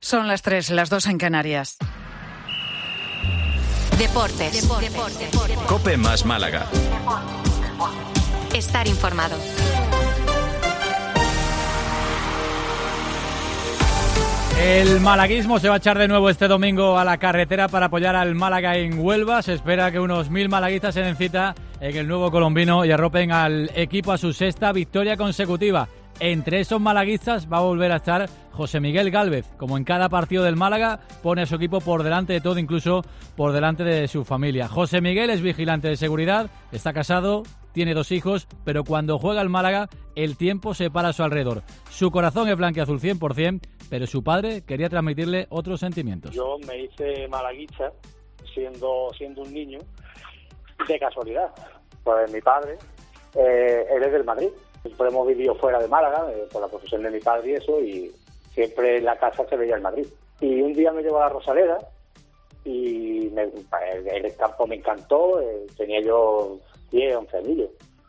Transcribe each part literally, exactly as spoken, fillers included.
Son las tres, las dos en Canarias. Deportes. Deportes. Deportes. Deportes. COPE más Málaga. Estar informado. El malaguismo se va a echar de nuevo este domingo a la carretera para apoyar al Málaga en Huelva. Se espera que unos mil malaguistas se den cita en el nuevo colombino y arropen al equipo a su sexta victoria consecutiva. Entre esos malaguistas va a volver a estar José Miguel Gálvez. Como en cada partido del Málaga, pone a su equipo por delante de todo, incluso por delante de su familia. José Miguel es vigilante de seguridad, está casado, tiene dos hijos, pero cuando juega el Málaga, el tiempo se para a su alrededor. Su corazón es blanquiazul cien por ciento, pero su padre quería transmitirle otros sentimientos. Yo me hice malaguista siendo, siendo un niño de casualidad. Pues mi padre, eh, él es del Madrid. Siempre hemos vivido fuera de Málaga, eh, por la profesión de mi padre y eso, y siempre en la casa se veía el Madrid. Y un día me llevó a la Rosaleda y me, el, el campo me encantó, eh, tenía yo diez, once años.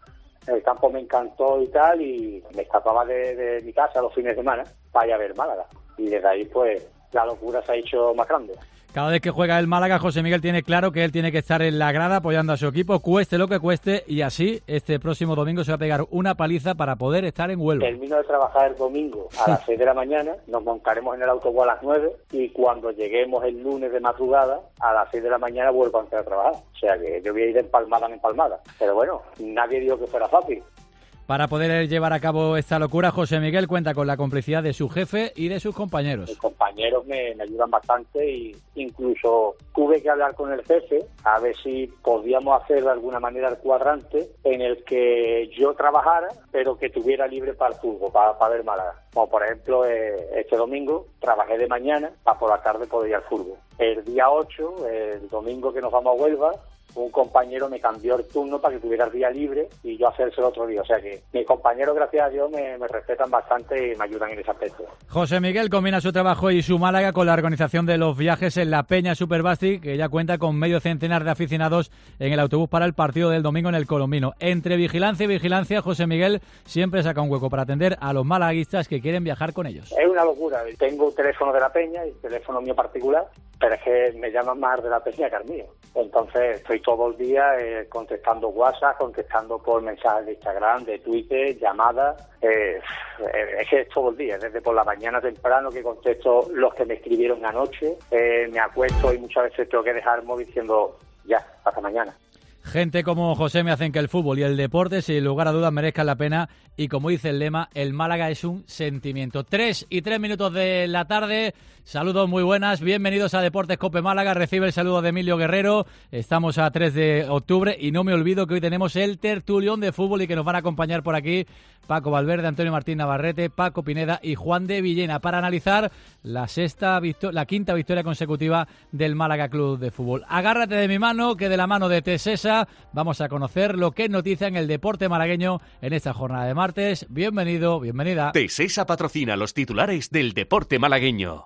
El campo me encantó y tal, y me escapaba de, de mi casa los fines de semana para ir a ver Málaga. Y desde ahí, pues, la locura se ha hecho más grande. Cada vez que juega el Málaga, José Miguel tiene claro que él tiene que estar en la grada apoyando a su equipo, cueste lo que cueste, y así este próximo domingo se va a pegar una paliza para poder estar en Huelva. Termino de trabajar el domingo a las seis de la mañana, nos montaremos en el autobús a las nueve y cuando lleguemos el lunes de madrugada, a las seis de la mañana vuelvo a entrar a trabajar. O sea que yo voy a ir de empalmada en empalmada. Pero bueno, nadie dijo que fuera fácil. Para poder llevar a cabo esta locura, José Miguel cuenta con la complicidad de su jefe y de sus compañeros. Mis compañeros me, me ayudan bastante y incluso tuve que hablar con el jefe a ver si podíamos hacer de alguna manera el cuadrante en el que yo trabajara, pero que tuviera libre para el fútbol, para, para ver Málaga. Como por ejemplo, eh, este domingo trabajé de mañana para por la tarde poder ir al fútbol. El día ocho, el domingo que nos vamos a Huelva, un compañero me cambió el turno para que tuviera el día libre y yo hacerse el otro día. O sea que mis compañeros, gracias a Dios, me, me respetan bastante y me ayudan en ese aspecto. José Miguel combina su trabajo y su Málaga con la organización de los viajes en la Peña Superbasti, que ya cuenta con medio centenar de aficionados en el autobús para el partido del domingo en el Colombino. Entre vigilancia y vigilancia, José Miguel siempre saca un hueco para atender a los malaguistas que quieren viajar con ellos. Es una locura. Tengo un teléfono de la Peña y el teléfono mío particular, pero es que me llaman más de la Peña que al mío. Entonces estoy todo el día eh, contestando WhatsApp, contestando por mensajes de Instagram, de Twitter, llamadas. Eh, es que es todo el día, desde por la mañana temprano que contesto los que me escribieron anoche. Eh, me acuesto y muchas veces tengo que dejar el móvil diciendo ya, hasta mañana. Gente como José me hacen que el fútbol y el deporte, sin lugar a dudas, merezcan la pena. Y como dice el lema, el Málaga es un sentimiento. Tres y tres minutos de la tarde. Saludos muy buenas. Bienvenidos a Deportes COPE Málaga. Recibe el saludo de Emilio Guerrero. Estamos a tres de octubre y no me olvido que hoy tenemos el tertulión de fútbol y que nos van a acompañar por aquí Paco Valverde, Antonio Martín Navarrete, Paco Pineda y Juan de Villena para analizar la sexta victo- la quinta victoria consecutiva del Málaga Club de Fútbol. Agárrate de mi mano, que de la mano de Tesesa vamos a conocer lo que es noticia en el deporte malagueño en esta jornada de martes. Bienvenido, bienvenida. Tesesa patrocina los titulares del deporte malagueño.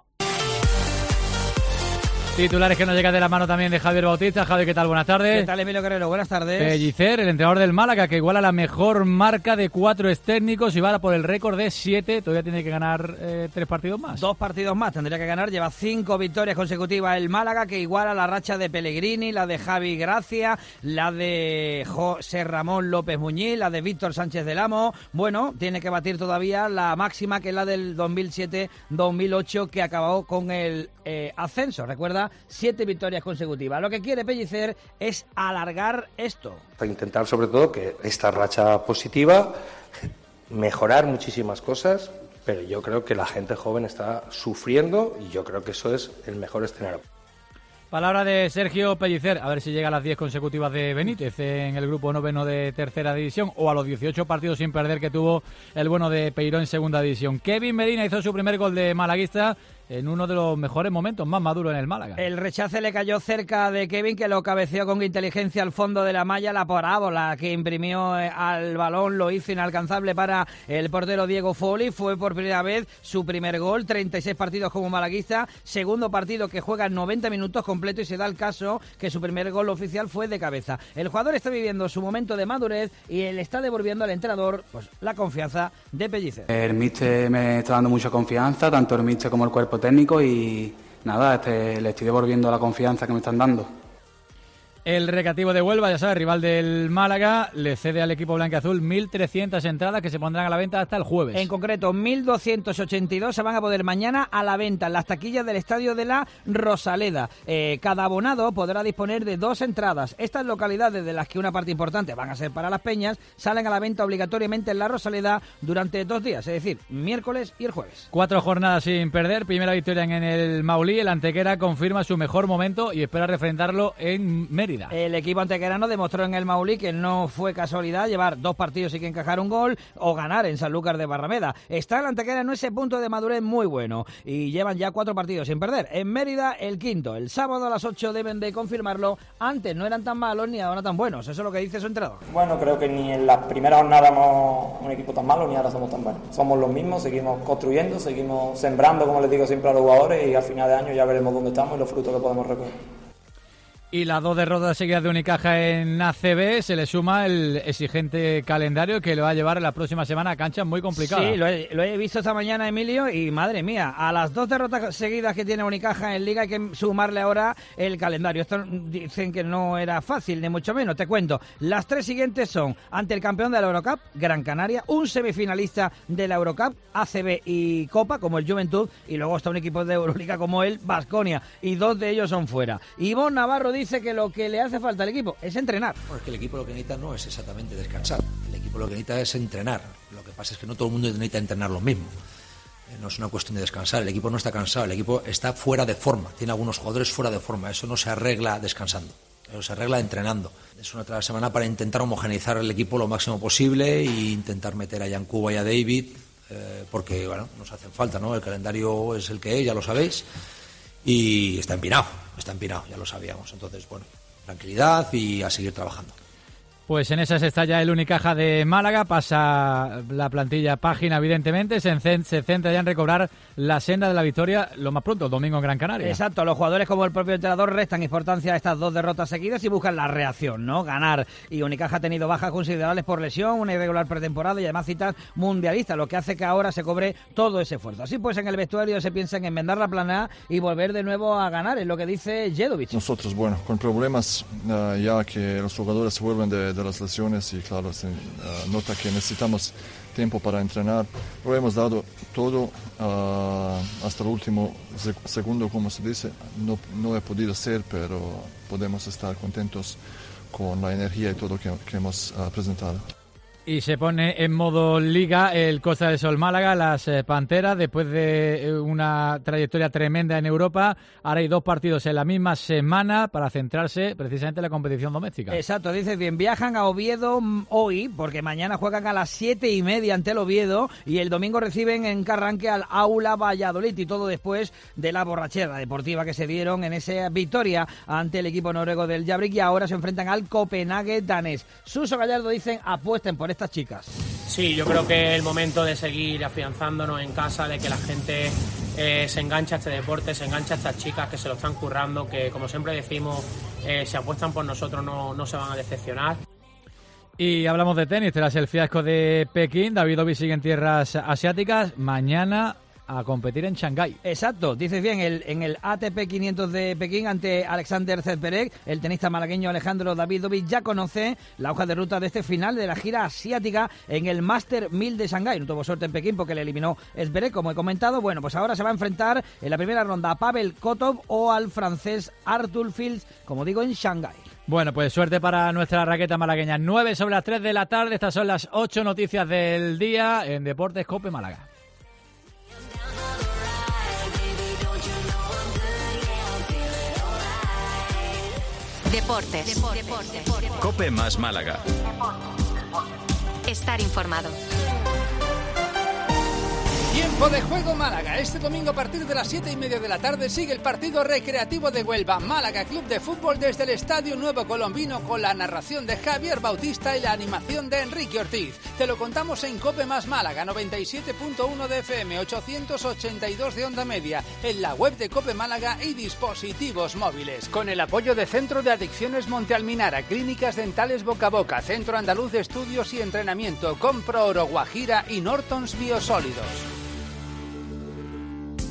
Titulares que nos llegan de la mano también de Javier Bautista. Javier, ¿qué tal? Buenas tardes. ¿Qué tal, Emilio Guerrero? Buenas tardes. Pellicer, el entrenador del Málaga, que iguala la mejor marca de cuatro técnicos y va por el récord de siete. Todavía tiene que ganar eh, tres partidos más. Dos partidos más tendría que ganar. Lleva cinco victorias consecutivas el Málaga, que iguala la racha de Pellegrini, la de Javi Gracia, la de José Ramón López Muñiz, la de Víctor Sánchez del Amo. Bueno, tiene que batir todavía la máxima, que es la del dos mil siete dos mil ocho, que acabó con el eh, ascenso. Recuerda, siete victorias consecutivas. Lo que quiere Pellicer es alargar esto. Para intentar, sobre todo, que esta racha positiva, mejorar muchísimas cosas, pero yo creo que la gente joven está sufriendo y yo creo que eso es el mejor escenario. Palabra de Sergio Pellicer, a ver si llega a las diez consecutivas de Benítez en el grupo noveno de tercera división o a los dieciocho partidos sin perder que tuvo el bueno de Peiró en segunda división. Kevin Medina hizo su primer gol de malaguista en uno de los mejores momentos, más maduro en el Málaga. El rechace le cayó cerca de Kevin, que lo cabeceó con inteligencia al fondo de la malla. La parábola que imprimió al balón lo hizo inalcanzable para el portero Diego Foley. Fue por primera vez su primer gol, treinta y seis partidos como malaguista, segundo partido que juega noventa minutos completo, y se da el caso que su primer gol oficial fue de cabeza. El jugador está viviendo su momento de madurez y le está devolviendo al entrenador pues la confianza de Pellicer. El míster me está dando mucha confianza, tanto el míster como el cuerpo cuerpo técnico y nada, este, le estoy devolviendo la confianza que me están dando. El Recreativo de Huelva, ya sabes, rival del Málaga, le cede al equipo blanquiazul mil trescientas entradas que se pondrán a la venta hasta el jueves. En concreto, mil doscientos ochenta y dos se van a poder mañana a la venta en las taquillas del Estadio de la Rosaleda. Eh, cada abonado podrá disponer de dos entradas. Estas localidades, de las que una parte importante van a ser para las Peñas, salen a la venta obligatoriamente en la Rosaleda durante dos días, es decir, miércoles y el jueves. Cuatro jornadas sin perder, primera victoria en el Maulí. El Antequera confirma su mejor momento y espera refrendarlo en Mérida. El equipo antequerano demostró en el Maulí que no fue casualidad llevar dos partidos sin que encajar un gol o ganar en Sanlúcar de Barrameda. Está el Antequera en ese punto de madurez muy bueno y llevan ya cuatro partidos sin perder. En Mérida, el quinto. El sábado a las ocho deben de confirmarlo. Antes no eran tan malos ni ahora tan buenos. Eso es lo que dice su entrenador. Bueno, creo que ni en la primera jornada éramos un equipo tan malo ni ahora somos tan buenos. Somos los mismos, seguimos construyendo, seguimos sembrando, como les digo siempre a los jugadores, y a final de año ya veremos dónde estamos y los frutos que podemos recoger. Y las dos derrotas seguidas de Unicaja en A C B se le suma el exigente calendario que le va a llevar la próxima semana a canchas muy complicadas. Sí, lo he, lo he visto esta mañana, Emilio, y madre mía, a las dos derrotas seguidas que tiene Unicaja en Liga hay que sumarle ahora el calendario. Esto dicen que no era fácil, ni mucho menos. Te cuento, las tres siguientes son ante el campeón de la Eurocup, Gran Canaria, un semifinalista de la Eurocup, A C B y Copa, como el Juventud, y luego está un equipo de Euroliga como el Baskonia, y dos de ellos son fuera. Ivonne Navarro dice que lo que le hace falta al equipo es entrenar. Porque el equipo lo que necesita no es exactamente descansar, el equipo lo que necesita es entrenar. Lo que pasa es que no todo el mundo necesita entrenar lo mismo. No es una cuestión de descansar, el equipo no está cansado, el equipo está fuera de forma, tiene algunos jugadores fuera de forma, eso no se arregla descansando, eso se arregla entrenando. Es una otra semana para intentar homogeneizar el equipo lo máximo posible e intentar meter a Yankuba y a David, eh, porque bueno, nos hacen falta, ¿no? El calendario es el que es, ya lo sabéis. Y está empinado, está empinado, ya lo sabíamos. Entonces, bueno, tranquilidad y a seguir trabajando. Pues en esas está ya el Unicaja de Málaga, pasa la plantilla página evidentemente, se, se centra ya en recobrar la senda de la victoria lo más pronto, el domingo en Gran Canaria. Exacto, los jugadores como el propio entrenador restan importancia a estas dos derrotas seguidas y buscan la reacción, ¿no? Ganar. Y Unicaja ha tenido bajas considerables por lesión, una irregular pretemporada y además citas mundialistas, lo que hace que ahora se cobre todo ese esfuerzo. Así pues, en el vestuario se piensa en enmendar la plana y volver de nuevo a ganar, es lo que dice Jedovic. Nosotros, bueno, con problemas uh, ya que los jugadores se vuelven de de las lesiones y claro, se uh, nota que necesitamos tiempo para entrenar. Lo hemos dado todo uh, hasta el último seg- segundo, como se dice. No, no he podido ser, pero podemos estar contentos con la energía y todo que, que hemos uh, presentado. Y se pone en modo Liga el Costa del Sol Málaga, las eh, Panteras, después de una trayectoria tremenda en Europa. Ahora hay dos partidos en la misma semana para centrarse precisamente en la competición doméstica. Exacto, dices bien, viajan a Oviedo hoy, porque mañana juegan a las siete y media ante el Oviedo y el domingo reciben en Carranque al Aula Valladolid, y todo después de la borrachera deportiva que se dieron en esa victoria ante el equipo noruego del Jabrik, y ahora se enfrentan al Copenhague danés. Suso Gallardo dicen apuesten por estas chicas. Sí, yo creo que es el momento de seguir afianzándonos en casa, de que la gente eh, se engancha a este deporte, se engancha a estas chicas que se lo están currando, que como siempre decimos, eh, si apuestan por nosotros no, no se van a decepcionar. Y hablamos de tenis, tras el fiasco de Pekín, Davidovich sigue en tierras asiáticas, mañana a competir en Shanghái. Exacto, dices bien, el, en el A T P quinientos de Pekín ante Alexander Zverev, el tenista malagueño Alejandro Davidovich ya conoce la hoja de ruta de este final de la gira asiática en el Master mil de Shanghái. No tuvo suerte en Pekín porque le eliminó Zverev, como he comentado. Bueno, pues ahora se va a enfrentar en la primera ronda a Pavel Kotov o al francés Arthur Fils, como digo, en Shanghái. Bueno, pues suerte para nuestra raqueta malagueña. nueve sobre las tres de la tarde, estas son las ocho noticias del día en Deportes COPE Málaga. Deportes. Deportes. Deportes. COPE más Málaga. Estar informado. Tiempo de juego Málaga. Este domingo a partir de las siete y media de la tarde sigue el partido recreativo de Huelva. Málaga Club de Fútbol desde el Estadio Nuevo Colombino, con la narración de Javier Bautista y la animación de Enrique Ortiz. Te lo contamos en COPE más Málaga, noventa y siete punto uno de F M, ochocientos ochenta y dos de onda media, en la web de COPE Málaga y dispositivos móviles. Con el apoyo de Centro de Adicciones Monte Alminara, Clínicas Dentales Boca a Boca, Centro Andaluz de Estudios y Entrenamiento, Compro Oro Guajira y Nortons Biosólidos.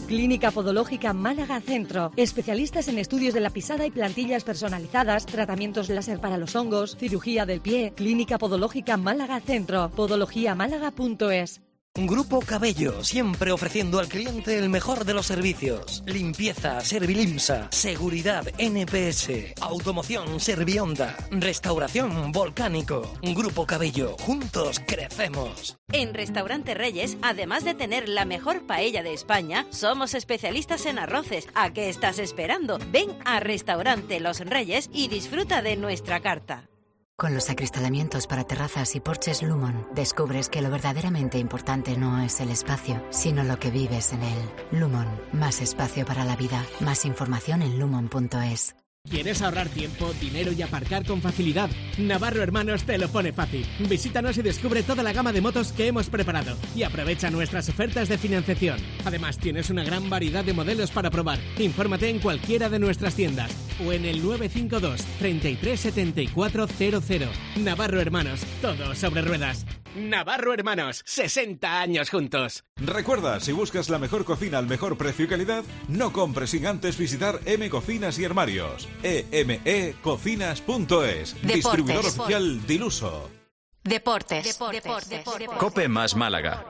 Clínica Podológica Málaga Centro. Especialistas en estudios de la pisada y plantillas personalizadas, tratamientos láser para los hongos, cirugía del pie. Clínica Podológica Málaga Centro. podología málaga punto es. Grupo Cabello, siempre ofreciendo al cliente el mejor de los servicios. Limpieza, Servilimsa, seguridad, N P S, automoción, Servionda, restauración, Volcánico. Grupo Cabello, juntos crecemos. En Restaurante Reyes, además de tener la mejor paella de España, somos especialistas en arroces. ¿A qué estás esperando? Ven a Restaurante Los Reyes y disfruta de nuestra carta. Con los acristalamientos para terrazas y porches Lumon, descubres que lo verdaderamente importante no es el espacio, sino lo que vives en él. Lumon, más espacio para la vida. Más información en lumon punto es. ¿Quieres ahorrar tiempo, dinero y aparcar con facilidad? Navarro Hermanos te lo pone fácil. Visítanos y descubre toda la gama de motos que hemos preparado y aprovecha nuestras ofertas de financiación. Además, tienes una gran variedad de modelos para probar. Infórmate en cualquiera de nuestras tiendas o en el nueve cinco dos, treinta y tres, setenta y cuatro cero cero. Navarro Hermanos, todo sobre ruedas. Navarro Hermanos, sesenta años juntos. Recuerda, si buscas la mejor cocina al mejor precio y calidad, no compres sin antes visitar M Cocinas y Armarios. e m e cocinas punto es. Distribuidor oficial Diluso. Deportes. Deportes. Deportes. Deportes. Cope más Málaga.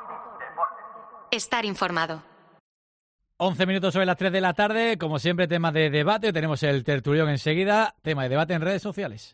Estar informado. once minutos sobre las tres de la tarde. Como siempre, tema de debate. Tenemos el tertulión enseguida. Tema de debate en redes sociales.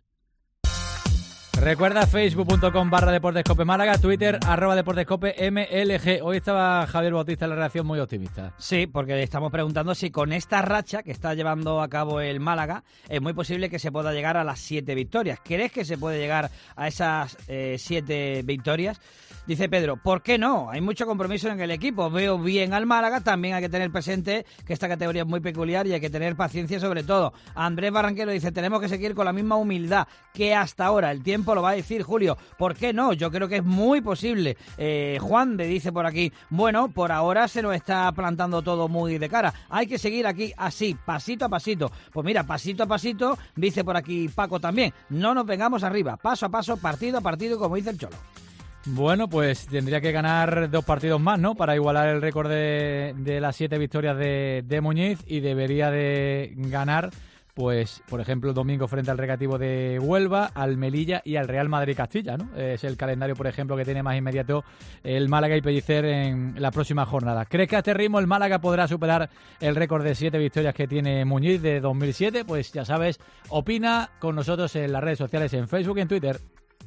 Recuerda facebook punto com barra deportescope Málaga, Twitter arroba deportescope M L G. Hoy estaba Javier Bautista en la redacción muy optimista. Sí, porque le estamos preguntando si con esta racha que está llevando a cabo el Málaga es muy posible que se pueda llegar a las siete victorias. ¿Crees que se puede llegar a esas eh, siete victorias? Dice Pedro, ¿por qué no? Hay mucho compromiso en el equipo. Veo bien al Málaga, también hay que tener presente que esta categoría es muy peculiar y hay que tener paciencia sobre todo. Andrés Barranquero dice, tenemos que seguir con la misma humildad que hasta ahora. El tiempo lo va a decir Julio. ¿Por qué no? Yo creo que es muy posible. Eh, Juan de dice por aquí, bueno, por ahora se nos está plantando todo muy de cara. Hay que seguir aquí así, pasito a pasito. Pues mira, pasito a pasito, dice por aquí Paco también. No nos vengamos arriba, paso a paso, partido a partido, como dice el Cholo. Bueno, pues tendría que ganar dos partidos más, ¿no? Para igualar el récord de, de las siete victorias de, de Muñiz, y debería de ganar, pues, por ejemplo, el domingo frente al Recreativo de Huelva, al Melilla y al Real Madrid Castilla, ¿no? Es el calendario, por ejemplo, que tiene más inmediato el Málaga y Pellicer en la próxima jornada. ¿Crees que a este ritmo el Málaga podrá superar el récord de siete victorias que tiene Muñiz de dos mil siete? Pues ya sabes, opina con nosotros en las redes sociales, en Facebook y en Twitter.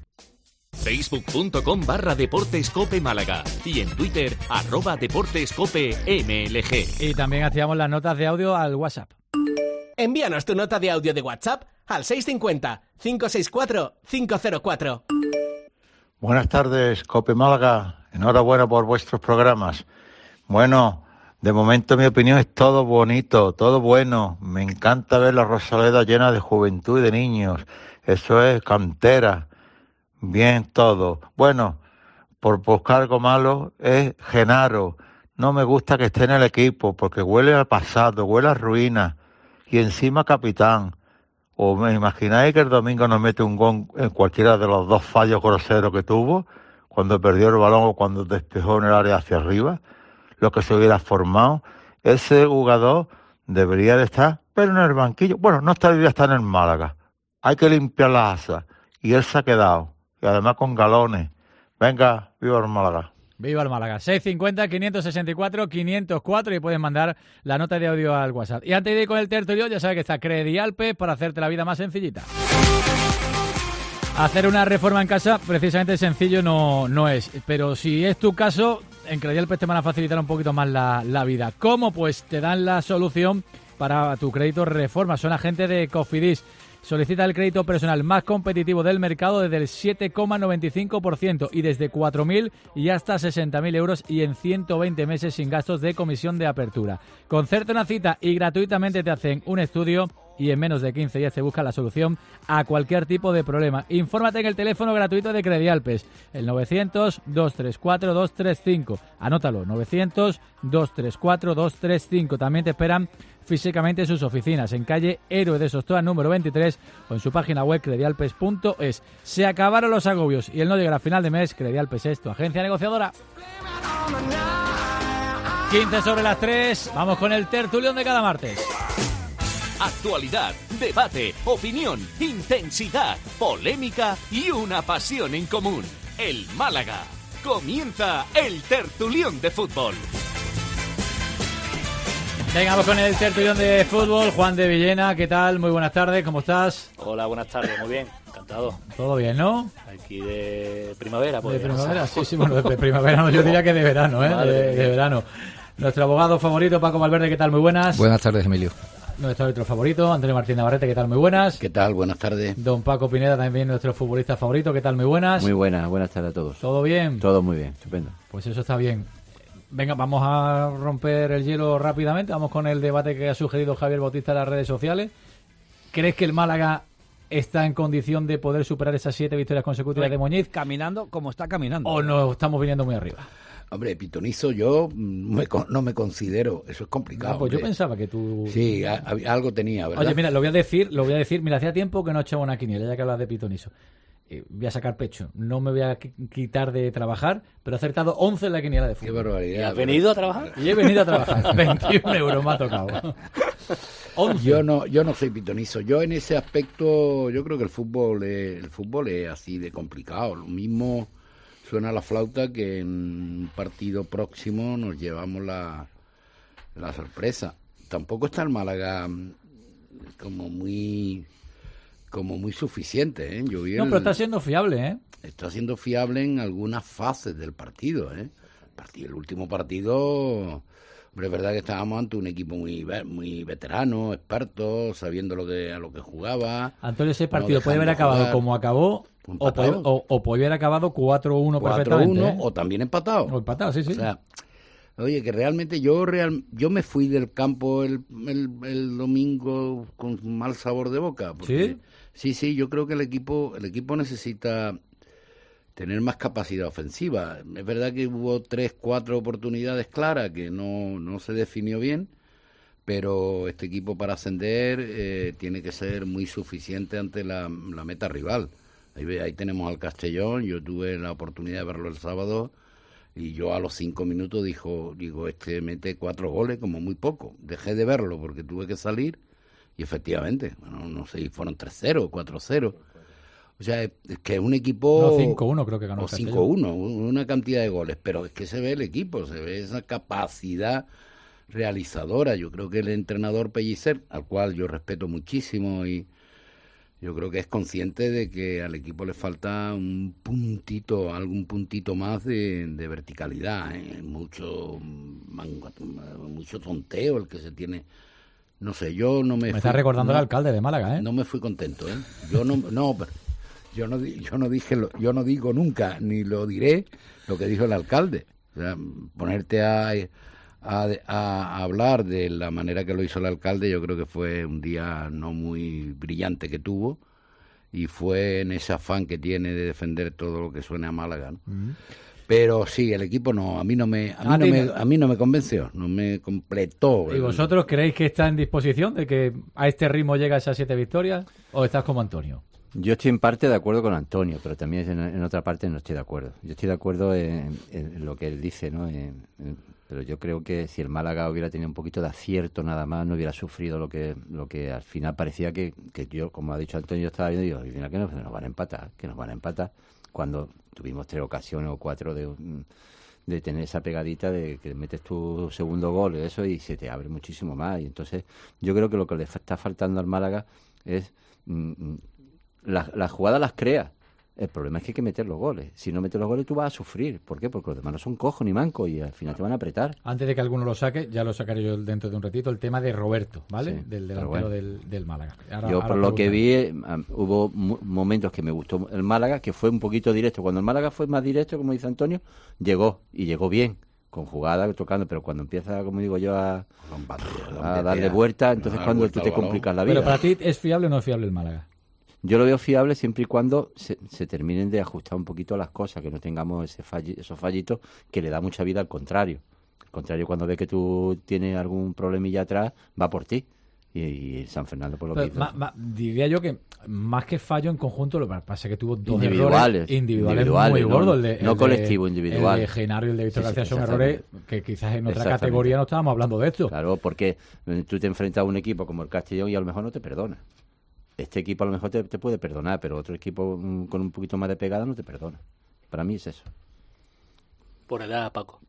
facebook punto com barra deportescope Málaga y en Twitter arroba deportescope M L G. Y también activamos las notas de audio al WhatsApp. Envíanos tu nota de audio de WhatsApp al seis cinco cero, cinco seis cuatro, cinco cero cuatro. Buenas tardes, Cope Málaga. Enhorabuena por vuestros programas. Bueno, de momento mi opinión es todo bonito, todo bueno. Me encanta ver la Rosaleda llena de juventud y de niños. Eso es cantera. Bien todo. Bueno, por buscar algo malo es Genaro. No me gusta que esté en el equipo porque huele al pasado, huele a ruina. Y encima capitán. ¿O me imagináis que el domingo nos mete un gol en cualquiera de los dos fallos groseros que tuvo? Cuando perdió el balón o cuando despejó en el área hacia arriba. Lo que se hubiera formado. Ese jugador debería de estar, pero en el banquillo. Bueno, no debería estar en el Málaga. Hay que limpiar la asa. Y él se ha quedado. Y además con galones. Venga, viva el Málaga. Viva el Málaga. seis cinco cero, quinientos sesenta y cuatro, quinientos cuatro y puedes mandar la nota de audio al WhatsApp. Y antes de ir con el tertulio, ya sabes que está Credialpe para hacerte la vida más sencillita. Hacer una reforma en casa precisamente sencillo no, no es, pero si es tu caso, en Credialpe te van a facilitar un poquito más la, la vida. ¿Cómo? Pues te dan la solución para tu crédito reforma. Son agentes de Cofidis. Solicita el crédito personal más competitivo del mercado desde el siete coma noventa y cinco por ciento y desde cuatro mil y hasta sesenta mil euros y en ciento veinte meses sin gastos de comisión de apertura. Concerta una cita y gratuitamente te hacen un estudio y en menos de quince días te busca la solución a cualquier tipo de problema. Infórmate en el teléfono gratuito de Credialpes, el novecientos, dos tres cuatro, dos tres cinco. Anótalo, novecientos, dos tres cuatro, dos tres cinco. También te esperan físicamente en sus oficinas, en calle Héroe de Sostoa número veintitrés o en su página web credialpes punto es. Se acabaron los agobios y el no llegar a final de mes. Credialpes es tu agencia negociadora. quince sobre las tres. Vamos con el tertulión de cada martes. Actualidad, debate, opinión, intensidad, polémica y una pasión en común. El Málaga. Comienza el tertulión de fútbol. Venga, vamos con el tertulión de fútbol. Juan de Villena, ¿qué tal? Muy buenas tardes, ¿cómo estás? Hola, buenas tardes, muy bien, encantado. Todo bien, ¿no? Aquí de primavera, pues. De primavera, sí, sí, bueno, de primavera no, yo diría que de verano, ¿eh? De, de verano. Nuestro abogado favorito, Paco Valverde, ¿qué tal? Muy buenas. Buenas tardes, Emilio. Nuestro árbitro favorito, Antonio Martín Navarrete, ¿qué tal? Muy buenas. ¿Qué tal? Buenas tardes. Don Paco Pineda, también nuestro futbolista favorito, ¿qué tal? Muy buenas. Muy buenas, buenas tardes a todos. ¿Todo bien? Todo muy bien, estupendo. Pues eso está bien. Venga, vamos a romper el hielo rápidamente. Vamos con el debate que ha sugerido Javier Bautista en las redes sociales. ¿Crees que el Málaga está en condición de poder superar esas siete victorias consecutivas de Muñiz? Caminando como está caminando. ¿O no estamos viniendo muy arriba? Hombre, pitonizo yo me, no me considero, eso es complicado. No, pues hombre. Yo pensaba que tú... Sí, a, a, algo tenía, ¿verdad? Oye, mira, lo voy a decir, lo voy a decir, mira, hacía tiempo que no echaba una quiniela, ya que hablas de pitonizo. Eh, voy a sacar pecho, no me voy a quitar de trabajar, pero he acertado once en la quiniela de fútbol. Qué barbaridad. ¿Y has venido a trabajar? Y he venido a trabajar, veintiún euros me ha tocado. once. Yo no, yo no soy pitonizo, yo en ese aspecto, yo creo que el fútbol es, el fútbol es así de complicado, lo mismo... Suena la flauta que en un partido próximo nos llevamos la, la sorpresa. Tampoco está el Málaga como muy como muy suficiente, ¿eh? Yo vi no, el, pero está siendo fiable, ¿eh? Está siendo fiable en algunas fases del partido, ¿eh? El, partido, el último partido, hombre, es verdad que estábamos ante un equipo muy muy veterano, experto, sabiendo lo que a lo que jugaba. Antonio, ese partido no puede haber acabado jugar. Como acabó. O puede, o, o puede haber acabado cuatro uno perfectamente. cuatro uno, ¿eh? O también empatado. O empatado, sí, sí. O sea, oye, que realmente yo real, yo me fui del campo el, el, el domingo con mal sabor de boca. Porque, ¿Sí? Sí, sí, yo creo que el equipo el equipo necesita tener más capacidad ofensiva. Es verdad que hubo tres, cuatro oportunidades claras que no, no se definió bien, pero este equipo para ascender eh, tiene que ser muy suficiente ante la, la meta rival. Ahí, ahí tenemos al Castellón, yo tuve la oportunidad de verlo el sábado y yo a los cinco minutos dijo, digo, este mete cuatro goles como muy poco. Dejé de verlo porque tuve que salir y efectivamente, bueno, no sé si fueron tres cero, cuatro cero. O sea, es que es un equipo... No, cinco uno creo que ganó. O cinco uno, una cantidad de goles, pero es que se ve el equipo, se ve esa capacidad realizadora. Yo creo que el entrenador Pellicer, al cual yo respeto muchísimo y... Yo creo que es consciente de que al equipo le falta un puntito, algún puntito más de, de verticalidad, ¿eh? Mucho, mucho tonteo el que se tiene. No sé, yo no me. Me fui, está recordando no, el alcalde de Málaga, ¿eh? No me fui contento, ¿eh? Yo no, no, pero yo no, yo no dije, lo, yo no digo nunca ni lo diré lo que dijo el alcalde. O sea, ponerte a A, a, a hablar de la manera que lo hizo el alcalde, yo creo que fue un día no muy brillante que tuvo y fue en ese afán que tiene de defender todo lo que suene a Málaga, ¿no? Uh-huh. Pero sí, el equipo no, a mí no me a mí, no me, a mí no me convenció, no me completó. ¿Y vosotros creéis que está en disposición de que a este ritmo llega a esas siete victorias o estás como Antonio? Yo estoy en parte de acuerdo con Antonio, pero también en, en otra parte no estoy de acuerdo. Yo estoy de acuerdo en, en lo que él dice, ¿no? En, en, pero yo creo que si el Málaga hubiera tenido un poquito de acierto nada más, no hubiera sufrido lo que lo que al final parecía que, que yo, como ha dicho Antonio, yo estaba viendo y digo, al final que nos, nos van a empatar, que nos van a empatar, cuando tuvimos tres ocasiones o cuatro de, de tener esa pegadita de que metes tu segundo gol y eso y se te abre muchísimo más. Y entonces yo creo que lo que le está faltando al Málaga es... Mm, las la jugadas las crea. El problema es que hay que meter los goles. Si no metes los goles, tú vas a sufrir. ¿Por qué? Porque los demás no son cojos ni mancos y al final te van a apretar. Antes de que alguno lo saque, ya lo sacaré yo dentro de un ratito, el tema de Roberto, ¿vale? Sí, del delantero bueno. del, del Málaga. Ahora, yo, por lo que vi, eh, hubo momentos que me gustó el Málaga, que fue un poquito directo. Cuando el Málaga fue más directo, como dice Antonio, llegó, y llegó bien, con jugada, tocando, pero cuando empieza, como digo yo, a, a darle vuelta, entonces no, cuando tú te complicas la vida. Pero para ti, ¿es fiable o no es fiable el Málaga? Yo lo veo fiable siempre y cuando se, se terminen de ajustar un poquito las cosas, que no tengamos ese falli, esos fallitos que le da mucha vida al contrario. Al contrario, cuando ve que tú tienes algún problemilla atrás, va por ti. y, y San Fernando por lo Pero, que hizo. ma, ma, diría yo que más que fallo en conjunto, lo que pasa es que tuvo dos individuales, errores individuales, individuales muy no, gordos. El de, no el colectivo, de, individual. El de Genaro y el de Víctor Sí, García sí, son errores que quizás en otra categoría no estábamos hablando de esto. Claro, porque tú te enfrentas a un equipo como el Castellón y a lo mejor no te perdona. Este equipo a lo mejor te, te puede perdonar, pero otro equipo mm, con un poquito más de pegada no te perdona. Para mí es eso. Por edad, Paco.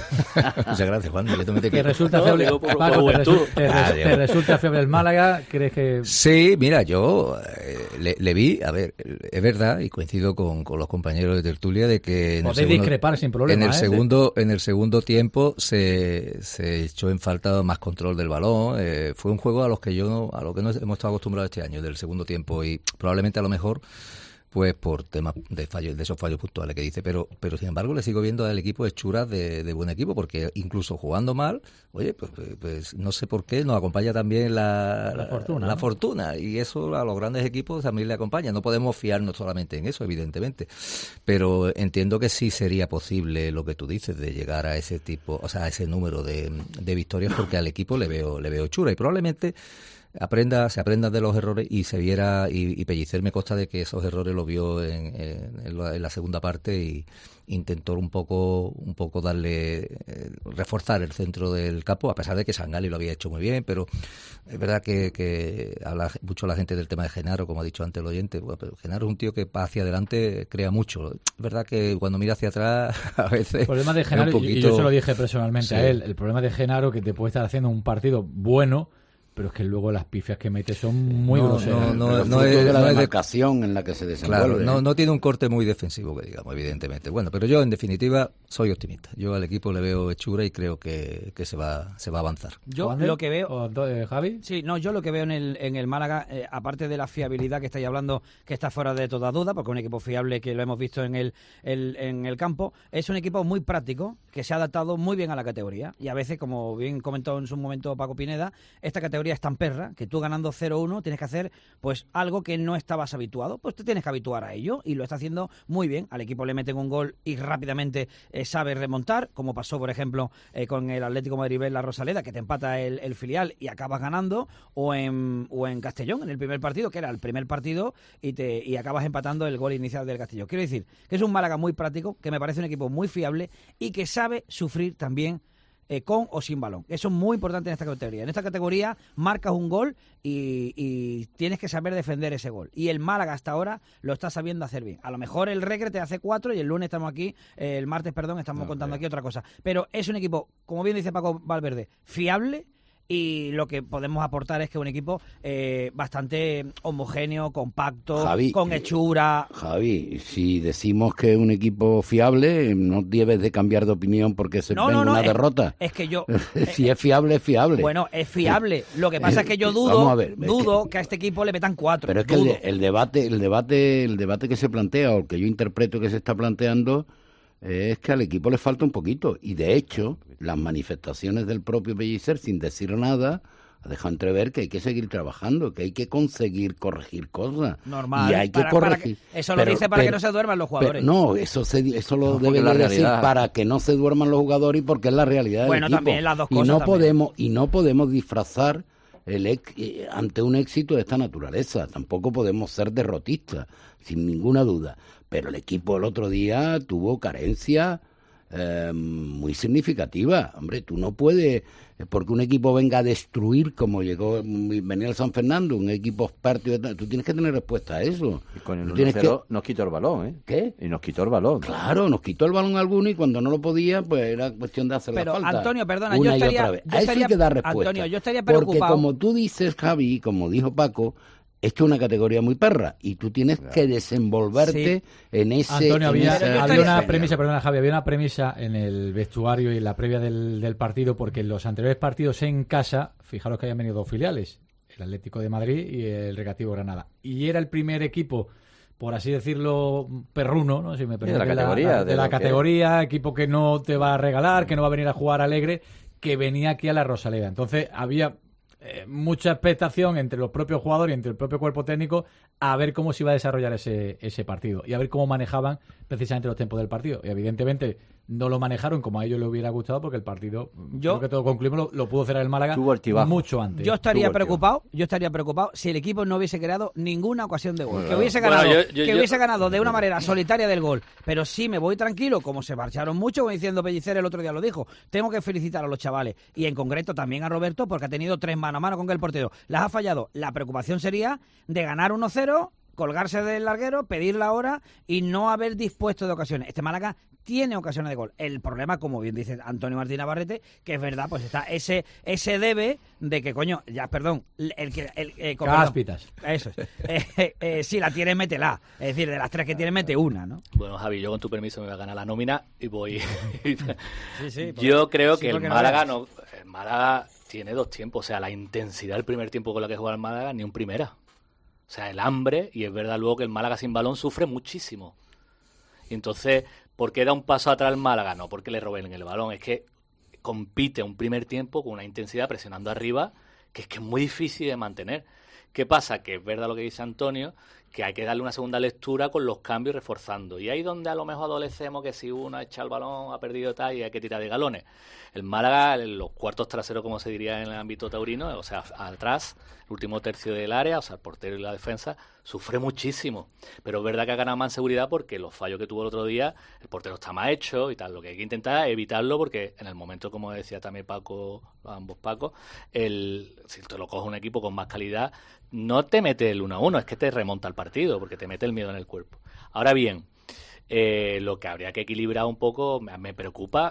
Muchas gracias, Juan. Yo también te ¿Te resulta fiable, no, por, Paco, por te, resu te, ah, te resulta fiable el Málaga? ¿Crees que...? Sí, mira, yo eh, le, le vi, a ver, es verdad, y coincido con, con los compañeros de tertulia, de que en Podéis el segundo, discrepar sin problema, en el ¿eh? segundo, en el segundo tiempo se, se echó en falta más control del balón. Eh, fue un juego a los que yo no, a lo que no hemos estado acostumbrados este año, del segundo tiempo, y probablemente a lo mejor pues por temas de fallos, de esos fallos puntuales que dice, pero pero sin embargo le sigo viendo al equipo hechuras de, de buen equipo, porque incluso jugando mal, oye, pues, pues no sé por qué nos acompaña también la, la fortuna, la ¿no? fortuna, y eso a los grandes equipos también le acompaña. No podemos fiarnos solamente en eso, evidentemente, pero entiendo que sí sería posible lo que tú dices, de llegar a ese tipo, o sea, a ese número de, de victorias, porque al equipo le veo le veo hechura, y probablemente aprenda se aprenda de los errores y se viera, y, y Pellicer me consta de que esos errores los vio en, en, en, la, en la segunda parte, y intentó un poco un poco darle eh, reforzar el centro del campo, a pesar de que Sangali lo había hecho muy bien. Pero es verdad que, que habla mucho la gente del tema de Genaro, como ha dicho antes el oyente. Bueno, pero Genaro es un tío que va hacia adelante, crea mucho. Es verdad que cuando mira hacia atrás a veces el problema de Genaro, poquito... y yo se lo dije personalmente, sí, a él, el problema de Genaro, que te puede estar haciendo un partido bueno, pero es que luego las pifias que mete son muy no, groseras. No, no, no es de la no demarcación de... en la que se desenvuelve. Claro, no, no tiene un corte muy defensivo, que digamos, evidentemente. Bueno, pero yo, en definitiva, soy optimista. Yo al equipo le veo hechura y creo que, que se va se va a avanzar. Yo lo que veo... ¿O, eh, Javi? Sí, no, yo lo que veo en el, en el Málaga, eh, aparte de la fiabilidad que estáis hablando, que está fuera de toda duda, porque es un equipo fiable que lo hemos visto en el, el, en el campo, es un equipo muy práctico, que se ha adaptado muy bien a la categoría. Y a veces, como bien comentó en su momento Paco Pineda, esta categoría es tan perra que tú ganando cero uno tienes que hacer pues algo que no estabas habituado, pues te tienes que habituar a ello, y lo está haciendo muy bien. Al equipo le meten un gol y rápidamente eh, sabe remontar, como pasó por ejemplo eh, con el Atlético de Madrid La Rosaleda, que te empata el, el filial y acabas ganando, o en, o en Castellón en el primer partido, que era el primer partido, y, te, y acabas empatando el gol inicial del Castellón. Quiero decir que es un Málaga muy práctico, que me parece un equipo muy fiable y que sabe sufrir también Eh, con o sin balón. Eso es muy importante en esta categoría. En esta categoría marcas un gol y, y tienes que saber defender ese gol. Y el Málaga hasta ahora lo está sabiendo hacer bien. A lo mejor el Recre te hace cuatro y el lunes estamos aquí, eh, el martes, perdón, estamos no, contando no. aquí otra cosa. Pero es un equipo, como bien dice Paco Valverde, fiable, y lo que podemos aportar es que es un equipo eh, bastante homogéneo, compacto, Javi, con hechura. Javi, si decimos que es un equipo fiable, no debes de cambiar de opinión porque se no, venga no, no, una es, derrota. Es que yo... si es fiable, es fiable. Bueno, es fiable. Lo que pasa es que yo dudo, ver, dudo que... que a este equipo le metan cuatro. Pero es que el, de, el debate, el debate, el debate que se plantea, o el que yo interpreto que se está planteando, es que al equipo le falta un poquito, y de hecho las manifestaciones del propio Pellicer, sin decir nada, ha dejado entrever que hay que seguir trabajando, que hay que conseguir corregir cosas. Normal. Y hay que para, corregir. Para que, eso lo pero, dice para pero, que no se duerman los jugadores. Pero, no, eso se, eso lo no, debe de decir para que no se duerman los jugadores, y porque es la realidad bueno, del equipo. También las dos cosas y no también. podemos y no podemos disfrazar el ex, ante un éxito de esta naturaleza. Tampoco podemos ser derrotistas, sin ninguna duda. Pero el equipo el otro día tuvo carencias eh, muy significativas. Hombre, tú no puedes, porque un equipo venga a destruir, como llegó venía el San Fernando, un equipo experto, tú tienes que tener respuesta a eso. Y con el uno cero que... nos quitó el balón, ¿eh? ¿Qué? Y nos quitó el balón. Claro, nos quitó el balón alguno, y cuando no lo podía, pues era cuestión de hacer Pero, la falta. Antonio, perdona, una yo estaría... y otra vez. Yo a estaría, eso hay que dar respuesta. Antonio, yo estaría preocupado. Porque como tú dices, Javi, como dijo Paco, esto es una categoría muy perra, y tú tienes claro. que desenvolverte sí. en ese... Antonio, había, ese había una premisa, perdona Javi, había una premisa en el vestuario y en la previa del, del partido, porque en los anteriores partidos en casa, fijaros que hayan venido dos filiales, el Atlético de Madrid y el Recreativo Granada, y era el primer equipo, por así decirlo, perruno, ¿no? Si me permite, de la categoría, la, de, de la que... categoría, equipo que no te va a regalar, que no va a venir a jugar alegre, que venía aquí a la Rosaleda. Entonces había... Eh, mucha expectación entre los propios jugadores y entre el propio cuerpo técnico a ver cómo se iba a desarrollar ese, ese partido y a ver cómo manejaban precisamente los tiempos del partido. Y evidentemente, no lo manejaron como a ellos les hubiera gustado, porque el partido, yo, creo que todo concluimos, lo, lo pudo cerrar el Málaga mucho antes. Yo estaría preocupado, yo estaría preocupado si el equipo no hubiese creado ninguna ocasión de gol. Bueno, que hubiese ganado, bueno, yo, yo, que hubiese yo, ganado de una manera solitaria del gol. Pero sí me voy tranquilo, como se marcharon mucho, como diciendo Pellicer el otro día lo dijo. Tengo que felicitar a los chavales, y en concreto también a Roberto, porque ha tenido tres mano a mano con el portero. Las ha fallado. La preocupación sería de ganar uno cero, colgarse del larguero, pedir la hora y no haber dispuesto de ocasiones. Este Málaga tiene ocasiones de gol. El problema, como bien dice Antonio Martín Navarrete, que es verdad, pues está ese ese debe de que, coño, ya, perdón, el que... El, eh, Cáspitas. Eso es. eh, eh, si la tienes, métela. Es decir, de las tres que tienes, mete una, ¿no? Bueno, Javi, yo con tu permiso me voy a ganar la nómina y voy... sí, sí, yo creo sí, que el Málaga, no, no, el Málaga tiene dos tiempos. O sea, la intensidad del primer tiempo con la que juega el Málaga, ni un primera. O sea, el hambre, y es verdad luego que el Málaga sin balón sufre muchísimo. Y entonces, ¿por qué da un paso atrás el Málaga? No porque le roben el balón, es que compite un primer tiempo con una intensidad presionando arriba que es que es muy difícil de mantener. ¿Qué pasa? Que es verdad lo que dice Antonio, que hay que darle una segunda lectura con los cambios y reforzando. Y ahí donde a lo mejor adolecemos que si uno ha echado el balón, ha perdido tal y hay que tirar de galones. El Málaga, en los cuartos traseros, como se diría en el ámbito taurino, o sea, atrás, el último tercio del área, o sea, el portero y la defensa, sufre muchísimo. Pero es verdad que ha ganado más en seguridad porque los fallos que tuvo el otro día, el portero está más hecho y tal. Lo que hay que intentar es evitarlo porque en el momento, como decía también Paco, ambos Paco, el, si te lo coge un equipo con más calidad, no te mete el uno a uno, es que te remonta el partido porque te mete el miedo en el cuerpo. Ahora bien, eh, lo que habría que equilibrar un poco, me, me preocupa,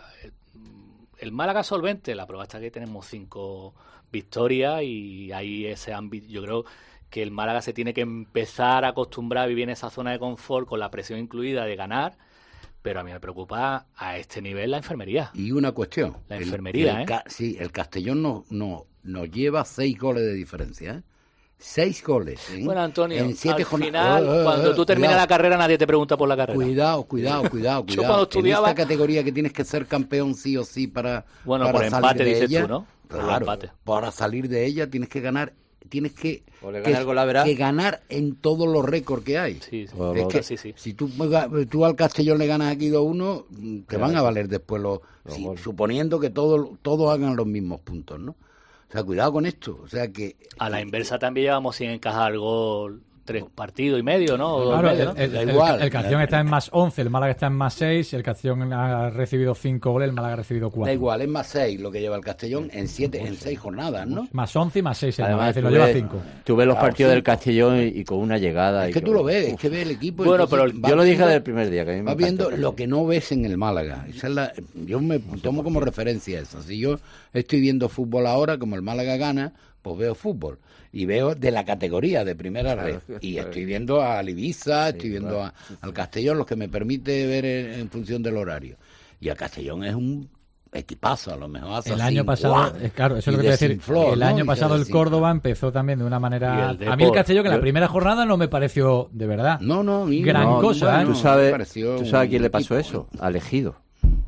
el Málaga solvente, la prueba está que tenemos cinco victorias y ahí ese ámbito, yo creo que el Málaga se tiene que empezar a acostumbrar a vivir en esa zona de confort con la presión incluida de ganar, pero a mí me preocupa a este nivel la enfermería. Y una cuestión. La enfermería, el, el, ¿eh? Sí, el Castellón no, no, nos lleva seis goles de diferencia, ¿eh? Seis goles. ¿eh? Bueno, Antonio, en siete al final, uh, uh, cuando tú terminas cuidado. la carrera, nadie te pregunta por la carrera. Cuidado, cuidado, cuidado, cuidado. Yo cuando estudiaba... En esta categoría que tienes que ser campeón sí o sí para Bueno, para por empate de dices ella, tú, ¿no? Por claro, empate. Para salir de ella tienes que ganar, tienes que, que, que ganar en todos los récords que hay. Sí, sí. Es que sí, sí. Si tú, tú al Castellón le ganas aquí dos uno, te claro. van a valer después los... los sí, suponiendo que todos todos hagan los mismos puntos, ¿no? O sea, cuidado con esto. O sea que a la inversa también llevamos sin encajar gol tres partidos y medio, ¿no? O claro, medio, el, ¿no? el, el, igual. el, el Castellón está en más once, el Málaga está en más seis, el Castellón ha recibido cinco goles, el Málaga ha recibido cuatro. Da igual, es más seis lo que lleva el Castellón en siete, en seis jornadas, ¿no? Más once y más seis, el Además, Málaga, lo ves, lleva cinco. Tú ves los claro, partidos sí. del Castellón y, y con una llegada. Es y que con... tú lo ves, es que ves el equipo. Bueno, pero yo lo dije desde el primer día. Que a mí me vas viendo encanta. Lo que no ves en el Málaga. Esa es la, yo me no tomo como referencia eso. Si yo estoy viendo fútbol ahora, como el Málaga gana, pues veo fútbol. Y veo de la categoría de primera claro, red. Y claro. estoy viendo al Ibiza, estoy sí, viendo claro. a, al Castellón, los que me permite ver en, en función del horario. Y el Castellón es un equipazo, a lo mejor hace el año pasado, ¡guau! Es claro, eso es lo que te voy a decir. El ¿no? año y pasado el Córdoba empezó también de una manera... El a mí el Castellón, que en la primera jornada no me pareció, de verdad, no, no, gran no, cosa. Bueno, ¿Tú sabes, ¿tú sabes a quién le pasó eso? Al Ejido.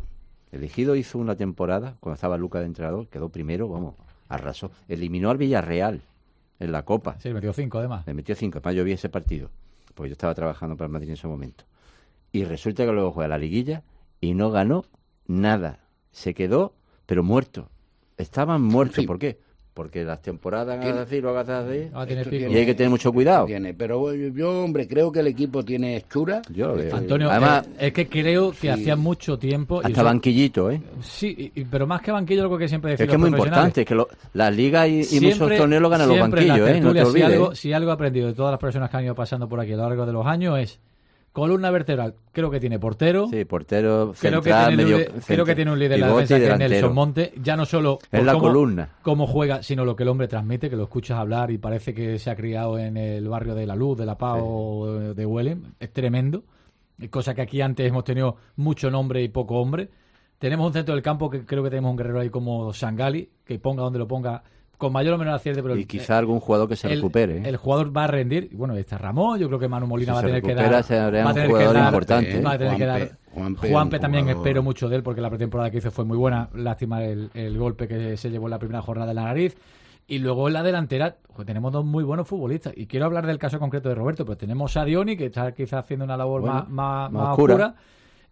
El Ejido hizo una temporada, cuando estaba Lucas de entrenador, quedó primero, vamos, arrasó. Eliminó al Villarreal en la Copa. Sí, le metió cinco además. Le metió cinco, además yo vi ese partido, porque yo estaba trabajando para el Madrid en ese momento. Y resulta que luego juega la liguilla y no ganó nada. Se quedó, pero muerto. Estaban muertos, sí. ¿Por qué? Porque las temporadas hagan así, lo hagas así, ah, tiene y hay que tener mucho cuidado. Tiene, pero yo, hombre, creo que el equipo tiene hechura. Yo veo. Antonio, además, eh, es que creo que sí. hacía mucho tiempo... Hasta eso, banquillito, ¿eh? Sí, y, pero más que banquillo, lo que siempre decimos. Es que es muy importante, que lo, las ligas y, y muchos torneos lo ganan los banquillos, ¿eh? No te olvides. Si algo, si algo he aprendido de todas las personas que han ido pasando por aquí a lo largo de los años es... Columna vertebral, creo que tiene portero. Sí, portero, creo central, que medio líder, central, creo que tiene un líder de la defensa que es Nelson Monte. Ya no solo es la cómo, columna. cómo juega, sino lo que el hombre transmite, que lo escuchas hablar y parece que se ha criado en el barrio de La Luz, de La Paz sí. o de Huelén. Es tremendo. Cosa que aquí antes hemos tenido mucho nombre y poco hombre. Tenemos un centro del campo que creo que tenemos un guerrero ahí como Sangali, que ponga donde lo ponga, con mayor o menor acierto, pero y quizá eh, algún jugador que se el, recupere. ¿eh? El jugador va a rendir. Bueno, está Ramón, yo creo que Manu Molina si va a tener recupera, que dar. Se va a tener un que dar, importante. Va a tener Juanpe, que dar. Juanpe, Juanpe también jugador. espero mucho de él porque la pretemporada que hizo fue muy buena. Lástima el, el golpe que se llevó en la primera jornada en la nariz. Y luego en la delantera pues tenemos dos muy buenos futbolistas. Y quiero hablar del caso concreto de Roberto, pero tenemos a Dioni, que está quizás haciendo una labor bueno, más, más, más oscura. oscura.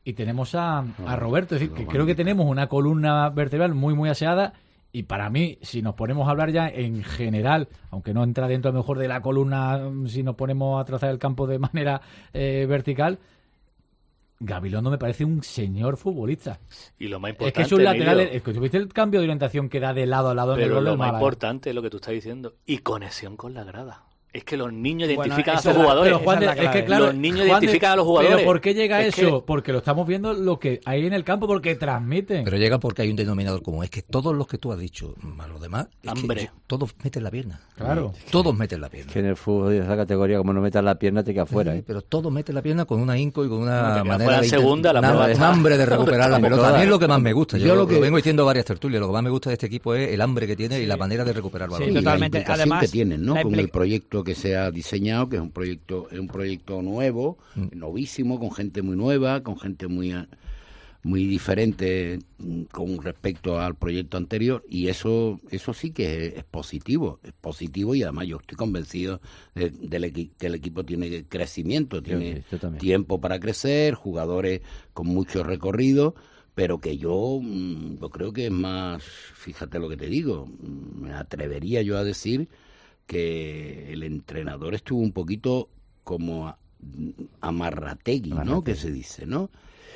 y tenemos a, a Roberto. Es decir, que creo que tenemos una columna vertebral muy, muy aseada. Y para mí, si nos ponemos a hablar ya en general, aunque no entra dentro a lo mejor de la columna, si nos ponemos a trazar el campo de manera eh, vertical, Gabilondo me parece un señor futbolista. Y lo más importante, es que es un lateral, es que tuviste el cambio de orientación que da de lado a lado en el pero gol lo del más Málaga. importante es lo que tú estás diciendo, y conexión con la grada. Es que los niños Bueno, identifican esa a es sus la- jugadores. pero, Juan de- es que, claro, los niños Juan de- identifican a los jugadores. Pero ¿por qué llega Es eso? que- Porque lo estamos viendo lo que hay en el campo, porque transmiten. Pero llega porque hay un denominador común. Es que todos los que tú has dicho, más los demás, es que Hambre. yo- todos meten la pierna. Claro. Todos meten la pierna. Que en el fútbol de esa categoría, como no metas la pierna, te quedas fuera. Sí, ¿eh? pero todos meten la pierna con un ahínco y con una No, te quedas manera fuera en de segunda, la una- prueba un está. hambre de recuperar la Como pelota. A todas. mí es lo que más me gusta. Yo, Yo lo, lo que- lo vengo diciendo varias tertulias. Lo que más me gusta de este equipo es el hambre que tiene y la manera de recuperar balón. Y la implicación que tienen, ¿no? Con el proyecto que se ha diseñado, que es un proyecto es un proyecto nuevo, novísimo, con gente muy nueva, con gente muy muy diferente mm, con respecto al proyecto anterior, y eso eso sí que es, es positivo, es positivo, y además yo estoy convencido de, del equi- que el equipo tiene crecimiento, tiene sí, yo también. tiempo para crecer, jugadores con mucho recorrido, pero que yo, mm, yo creo que es más, fíjate lo que te digo, mm, me atrevería yo a decir que el entrenador estuvo un poquito como a- amarrategui, ¿no? Amarrategui. Que se dice, ¿no?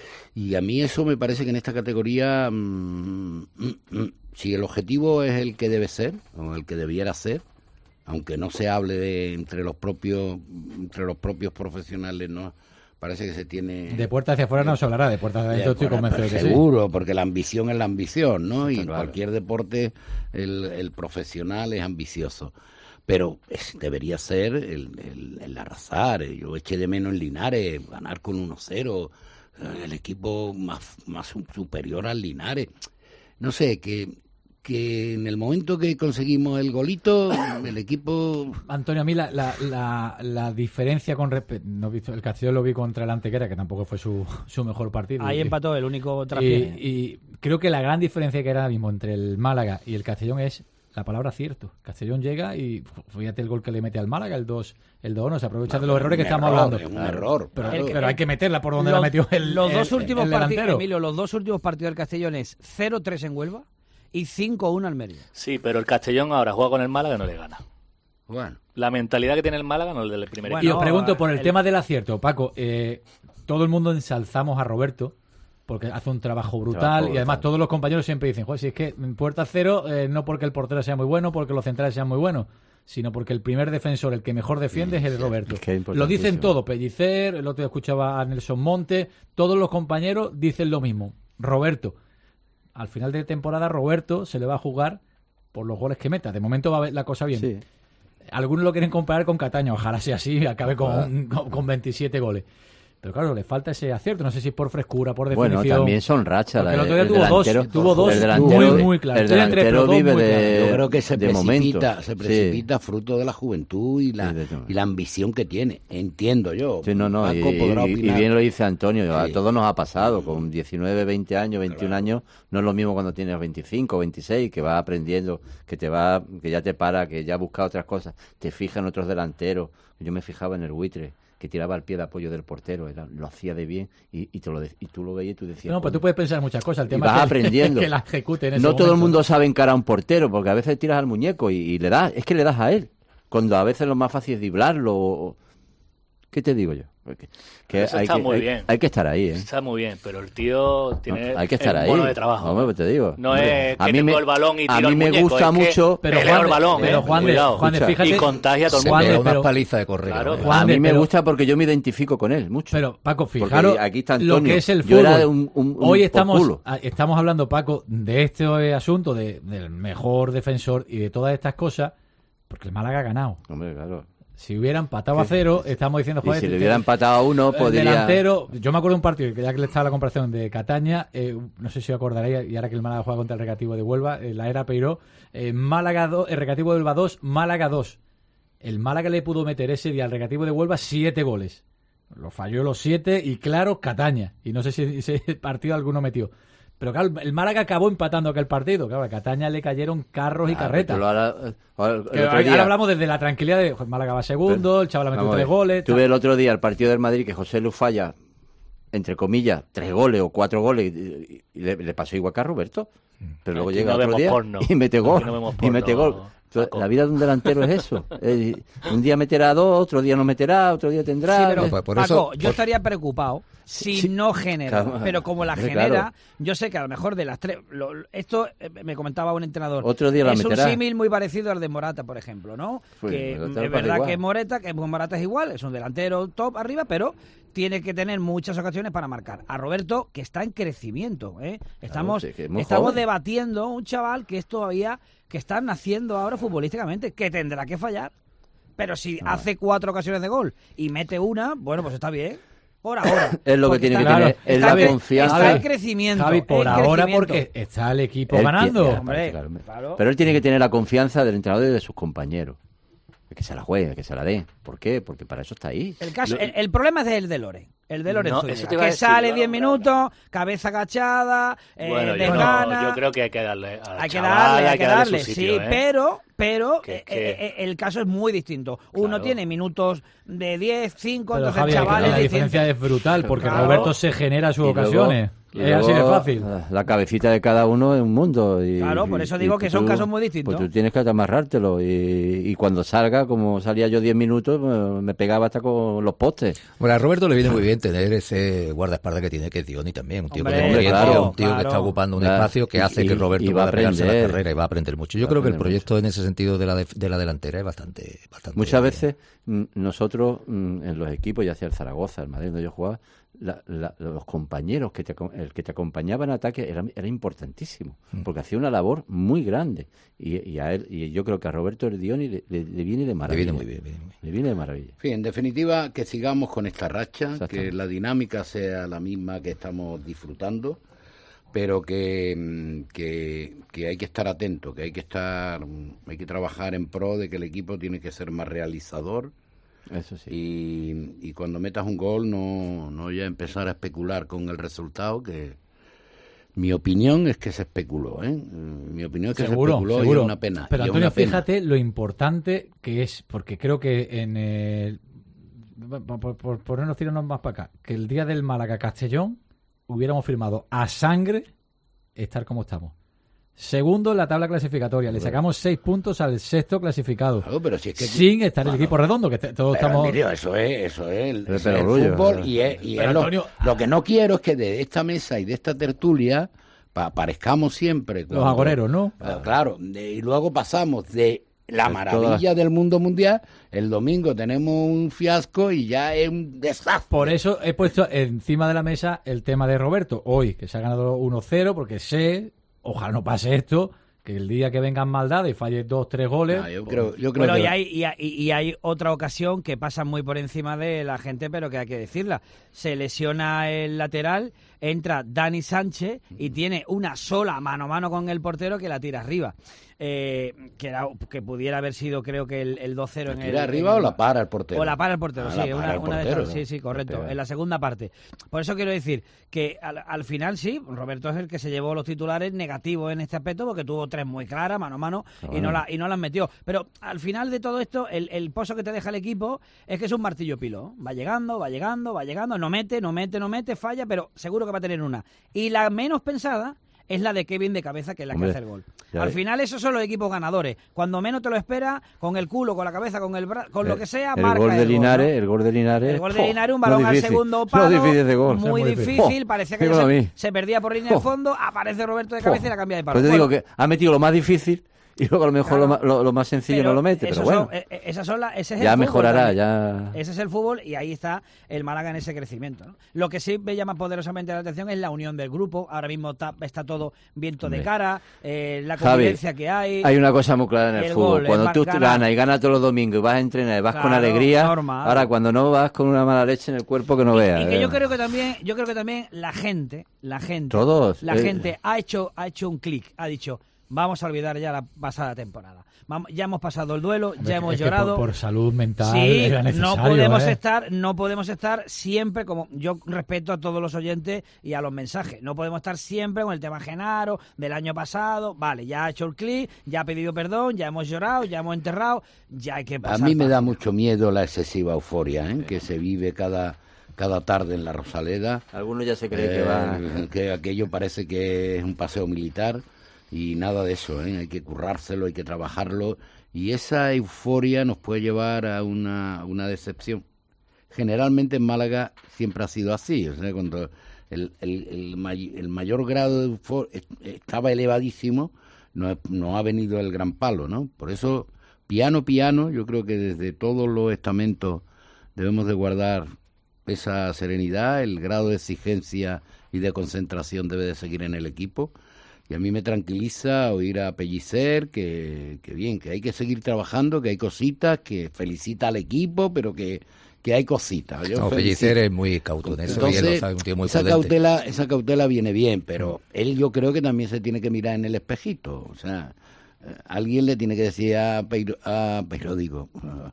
Y a mí eso me parece que en esta categoría, mm, mm, mm, si el objetivo es el que debe ser, o el que debiera ser, aunque no se hable de entre los propios entre los propios profesionales, ¿no? Parece que se tiene... De puerta hacia afuera no se hablará, de puerta hacia adentro estoy Bueno, convencido de pues que sí. seguro, porque la ambición es la ambición, ¿no? Y en claro. cualquier deporte el, el profesional es ambicioso. Pero es- debería ser el, el, el arrasar. Yo eché de menos en Linares, ganar con uno cero, eh, el equipo más, más su- superior al Linares. No sé, que, que en el momento que conseguimos el golito, el equipo... Antonio, a mí la, la, la, la diferencia con respecto... No he visto, el Castellón lo vi contra el Antequera, que tampoco fue su, su mejor partido. Ahí Y- empató el único y, traspié. y creo que la gran diferencia que era ahora mismo entre el Málaga y el Castellón es la palabra cierto. Castellón llega y fíjate el gol que le mete al Málaga, el dos el dos uno, se aprovecha de los errores que un estamos error, hablando. es un error, Pero, claro. pero hay que meterla por donde los, la metió el Los el- dos últimos el partidos, delantero. Emilio, los dos últimos partidos del Castellón es cero tres en Huelva y cinco uno al Mérida. Sí, pero el Castellón ahora juega con el Málaga y no le gana. Bueno. La mentalidad que tiene el Málaga no es del primer y equipo. os pregunto por el, tema del acierto, Paco. Eh, todo el mundo ensalzamos a Roberto porque hace un trabajo brutal Trabajo y además brutal. todos los compañeros siempre dicen, joder, si es que en puerta cero, eh, no porque el portero sea muy bueno, porque los centrales sean muy buenos, sino porque el primer defensor, el que mejor defiende es el Roberto. Es que es Lo dicen importantísimo. todos, Pellicer, el otro día escuchaba a Nelson Monte, todos los compañeros dicen lo mismo. Roberto, al final de temporada Roberto se le va a jugar por los goles que meta. De momento va a ver la cosa bien. Sí. Algunos lo quieren comparar con Cataño, ojalá sea así y acabe con, con, con veintisiete goles. Pero claro, le falta ese acierto, no sé si es por frescura, por definición. Bueno, también son rachas. Porque el la- otro día el tuvo dos, delantero- tuvo dos el delantero, muy, muy claros. El Estoy entre, delantero pero dos vive muy claros. de, Yo creo que se de precipita, momento. se Sí. precipita fruto de la juventud y la, y la ambición que tiene. Entiendo yo. Sí, no, no, Paco y, podrá y- y opinar. bien lo dice Antonio, a Sí. todos nos ha pasado, con diecinueve, veinte años, veintiún años, no es lo mismo cuando tienes veinticinco, veintiséis, que vas aprendiendo, que te va, que ya te para, que ya busca otras cosas, te fijas en otros delanteros. Yo me fijaba en el Buitre, que tiraba el pie de apoyo del portero, era, lo hacía de bien, y, y, te lo de- y tú lo veías y tú decías... No, pero tú "Coño". puedes pensar muchas cosas, el Y tema vas es que, aprendiendo. que la ejecute en ese No todo el momento. mundo sabe encarar a un portero, porque a veces tiras al muñeco y, y le das, es que le das a él. Cuando a veces lo más fácil es driblarlo. o- ¿Qué te digo yo? Porque, que Eso hay, está que, muy hay- bien. hay que estar ahí, ¿eh? Está muy bien, pero el tío tiene No, hay que estar el ahí. mono de trabajo. Hombre, pues te digo. No Hombre, es que tengo el balón y a tiro mí al me muñeco, gusta es que mucho, peleo el balón, pero eh, Juan de- cuidado. Juan de, Escucha. fíjate, y contagia a todo el Se mundo. pega pero- una paliza de correr. Claro. ¿no? Juan a mí de, me pero- gusta porque yo me identifico con él mucho. Pero, Paco, Porque fijaros aquí está lo Antonio. que es el Yo fútbol. era un- un- un Hoy estamos, posculo. a- estamos hablando, Paco, de este eh, asunto, de, del mejor defensor y de todas estas cosas, porque el Málaga ha ganado. Hombre, claro. Si hubiera empatado a cero, estamos diciendo, Y joder, si le te- hubiera empatado a uno, el podría... delantero, yo me acuerdo de un partido, que ya que le estaba la comparación de Cataña, eh, no sé si os acordaréis, y ahora que el Málaga juega contra el Recreativo de Huelva, eh, la era Peiró, eh, Málaga dos, el Recreativo de Huelva dos, Málaga dos. El Málaga le pudo meter ese día al Recreativo de Huelva siete goles. Lo falló los siete y claro, Cataña. Y no sé si ese partido alguno metió. Pero claro, el Málaga acabó empatando aquel partido. Claro, a Cataña le cayeron carros y Ah, carretas. pero ahora- ahora- el Que otro ahora día- hablamos desde la tranquilidad de joder, Málaga va segundo, Pero- el chaval ha metido Vamos a tres ver. goles. Tuve tal. el otro día el partido del Madrid que José Lu falla entre comillas, tres goles o cuatro goles, y, y le, le pasó igual que a Roberto. Pero luego Aquí llega no otro vemos día porno. y mete gol. No y mete gol. Entonces, la vida de un delantero es eso. Eh, un día meterá dos, otro día no meterá, otro día tendrá. Sí, pero, eh, por Paco, eso, yo por... estaría preocupado si sí, no genera. Claro, pero como la genera, claro. Yo sé que a lo mejor de las tres... Lo, esto eh, me comentaba un entrenador. Otro día la es meterá. un símil muy parecido al de Morata, por ejemplo, ¿no? Pues, que es verdad igual. que Morata, que Morata es igual, es un delantero top arriba, pero tiene que tener muchas ocasiones para marcar. A Roberto, que está en crecimiento, ¿eh? Estamos, claro, sí, es estamos joven. debatiendo un chaval que es todavía... que está naciendo ahora futbolísticamente, que tendrá que fallar. Pero si ah. hace cuatro ocasiones de gol y mete una, bueno, pues está bien. Por ahora. Es lo que tiene que tener, es la confianza. Está el crecimiento. Javi, por ahora porque está el equipo él ganando. Tiene, Hombre, claro. Pero él tiene que tener la confianza del entrenador y de sus compañeros. Que se la juegue, que se la dé. ¿Por qué? Porque para eso está ahí. El, caso, el, el problema es el de Lore. El de Lorenzo, no, que decir, sale diez minutos, cabeza agachada, eh, bueno, yo, no, yo creo que hay que darle a la hay que chaval, darle, hay, hay que darle, darle, su sí, sitio, ¿eh? pero, pero que, eh, que... Eh, el caso es muy distinto. Uno claro. tiene minutos de diez, cinco, pero, entonces Javi, el chaval la es diferencia distinto. es brutal, porque claro. Roberto se genera sus y ocasiones. Luego, es así de fácil. La cabecita de cada uno es un mundo. Y, claro, por eso digo que tú, son casos muy distintos. Pues tú tienes que amarrártelo. Y, y cuando salga, como salía yo diez minutos, me pegaba hasta con los postes. Bueno, a Roberto le viene muy bien tener ese guardaespaldas que tiene, que es Dioni también. Un tío, Hombre, que, claro, un tío claro. que está ocupando un Claro. espacio que hace y, que Roberto y va pueda pegarse la aprender. carrera y va a aprender mucho. Yo Va creo que el mucho. proyecto en ese sentido de la, de, de la delantera es bastante... bastante Muchas veces mm, nosotros mm, en los equipos, ya sea el Zaragoza, el Madrid, donde yo jugaba, la, la, los compañeros, que te, el que te acompañaba en ataque era, era importantísimo, mm. porque hacía una labor muy grande. Y, y a él, y yo creo que a Roberto Erdioni le, le, le viene de maravilla. Le viene muy bien. bien, bien. Le viene de maravilla. Sí, en definitiva, que sigamos con esta racha, que la dinámica sea la misma que estamos disfrutando, pero que, que, que hay que estar atento, que hay que estar, hay que trabajar en pro de que el equipo tiene que ser más realizador. Eso sí. Y, y cuando metas un gol no, no ya empezar a especular con el resultado, que mi opinión es que se especuló, ¿eh? Mi opinión es que seguro, se especuló seguro. y es una pena. Pero y Antonio, una pena. fíjate lo importante que es, porque creo que en el... Por, por, por no nos tirarnos más para acá, que el día del Málaga-Castellón hubiéramos firmado a sangre estar como estamos. Segundo en la tabla clasificatoria. Le sacamos seis puntos al sexto clasificado. Claro, pero si es que sin estar bueno, el equipo redondo, que te, todos pero, estamos... Emilio, eso es, eso es el, Pero, eso es el orgullo, fútbol ¿verdad? y es, y Pero, es lo, Antonio, lo que no quiero es que de esta mesa y de esta tertulia pa, aparezcamos siempre los agoreros, ¿no? Uh, claro, de, y luego pasamos de la De maravilla todas. del mundo mundial, el domingo tenemos un fiasco y ya es un desastre. Por eso he puesto encima de la mesa el tema de Roberto. Hoy, que se ha ganado uno cero, porque sé, ojalá no pase esto, que el día que vengan maldades y falle dos, tres goles... No, yo creo, yo creo Bueno, que... y hay, y, hay, y hay otra ocasión que pasa muy por encima de la gente, pero que hay que decirla. Se lesiona el lateral, entra Dani Sánchez y tiene una sola mano a mano con el portero que la tira arriba. Eh, que, era, que pudiera haber sido, creo que el, el dos cero en el... ¿Tira arriba en, o la para el portero? O la para el portero, Ah, sí, la para una, el una de portero, estas, ¿no? sí, sí, correcto, Pero- en la segunda parte. Por eso quiero decir que al, al final sí, Roberto es el que se llevó los titulares negativos en este aspecto, porque tuvo tres muy claras, mano a mano, y no, la, y no las metió. Pero al final de todo esto, el, el pozo que te deja el equipo es que es un martillo pilón. Va llegando, va llegando, va llegando, no mete, no mete, no mete, falla, pero seguro que va a tener una. Y la menos pensada es la de Kevin de cabeza, que es la Hombre, que hace el gol. ya Al ves. final esos son los equipos ganadores. Cuando menos te lo esperas, con el culo, con la cabeza, con el bra con lo que sea, el marca gol de el Linares, gol, ¿no? el gol de Linares. El gol de ¡jo! Linares, un No balón al difícil. segundo No palo, difícil de gol. muy Muy difícil, difícil. parecía que Qué ya gol a se, mí. se perdía por línea de fondo, aparece Roberto de cabeza y la cambia de palo. Pues te Bueno, digo que ha metido lo más difícil y luego a lo mejor Claro. lo, ma- lo- lo más sencillo pero no lo mete, esos pero bueno. son- eh, eh, esas son las- ese es Ya el fútbol mejorará, también. ya... Ese es el fútbol y ahí está el Málaga en ese crecimiento, ¿no? Lo que sí me llama poderosamente la atención es la unión del grupo. Ahora mismo está, está todo viento de Hombre. cara, eh, la Javi, convivencia que hay. Hay una cosa muy clara en el, el fútbol. gol, Cuando el tú ganar. ganas y ganas todos los domingos y vas a entrenar y vas con Claro, alegría, normal. ahora cuando no vas con una mala leche en el cuerpo que no veas. Y que ¿eh? yo creo que también, yo creo que también la gente, la gente, Todos, la eh. gente ha hecho, ha hecho un clic, ha dicho, vamos a olvidar ya la pasada temporada. Vamos, ya hemos pasado el duelo, Hombre, ya es hemos que por- llorado. Por, salud mental Sí, era no necesario, podemos ¿eh? estar, no podemos estar siempre como yo respeto a todos los oyentes y a los mensajes. No podemos estar siempre con el tema Genaro del año pasado. Vale, ya ha hecho el clic, ya ha pedido perdón, ya hemos llorado, ya hemos enterrado, ya hay que A pasar. mí me da página. mucho miedo la excesiva euforia, ¿eh? que se vive cada cada tarde en la Rosaleda. Algunos ya se cree eh, que va... que aquello parece que es un paseo militar y nada de eso, ¿eh? Hay que currárselo, hay que trabajarlo y esa euforia nos puede llevar a una, una decepción. Generalmente en Málaga siempre ha sido así, o sea, cuando el, el, el, may, el mayor grado de euforia estaba elevadísimo, no, no ha venido el gran palo, ¿no? Por eso, piano, piano, yo creo que desde todos los estamentos debemos de guardar esa serenidad, el grado de exigencia y de concentración debe de seguir en el equipo. Y a mí me tranquiliza oír a Pellicer que, que bien, que hay que seguir trabajando, que hay cositas, que felicita al equipo, pero que, que hay cositas. Yo no, Pellicer es muy cauto en eso. Entonces, y él lo sabe, un tío muy esa, prudente. cautela, esa cautela viene bien, pero él yo creo que también se tiene que mirar en el espejito. O sea, alguien le tiene que decir a Peiro, a Peiro digo,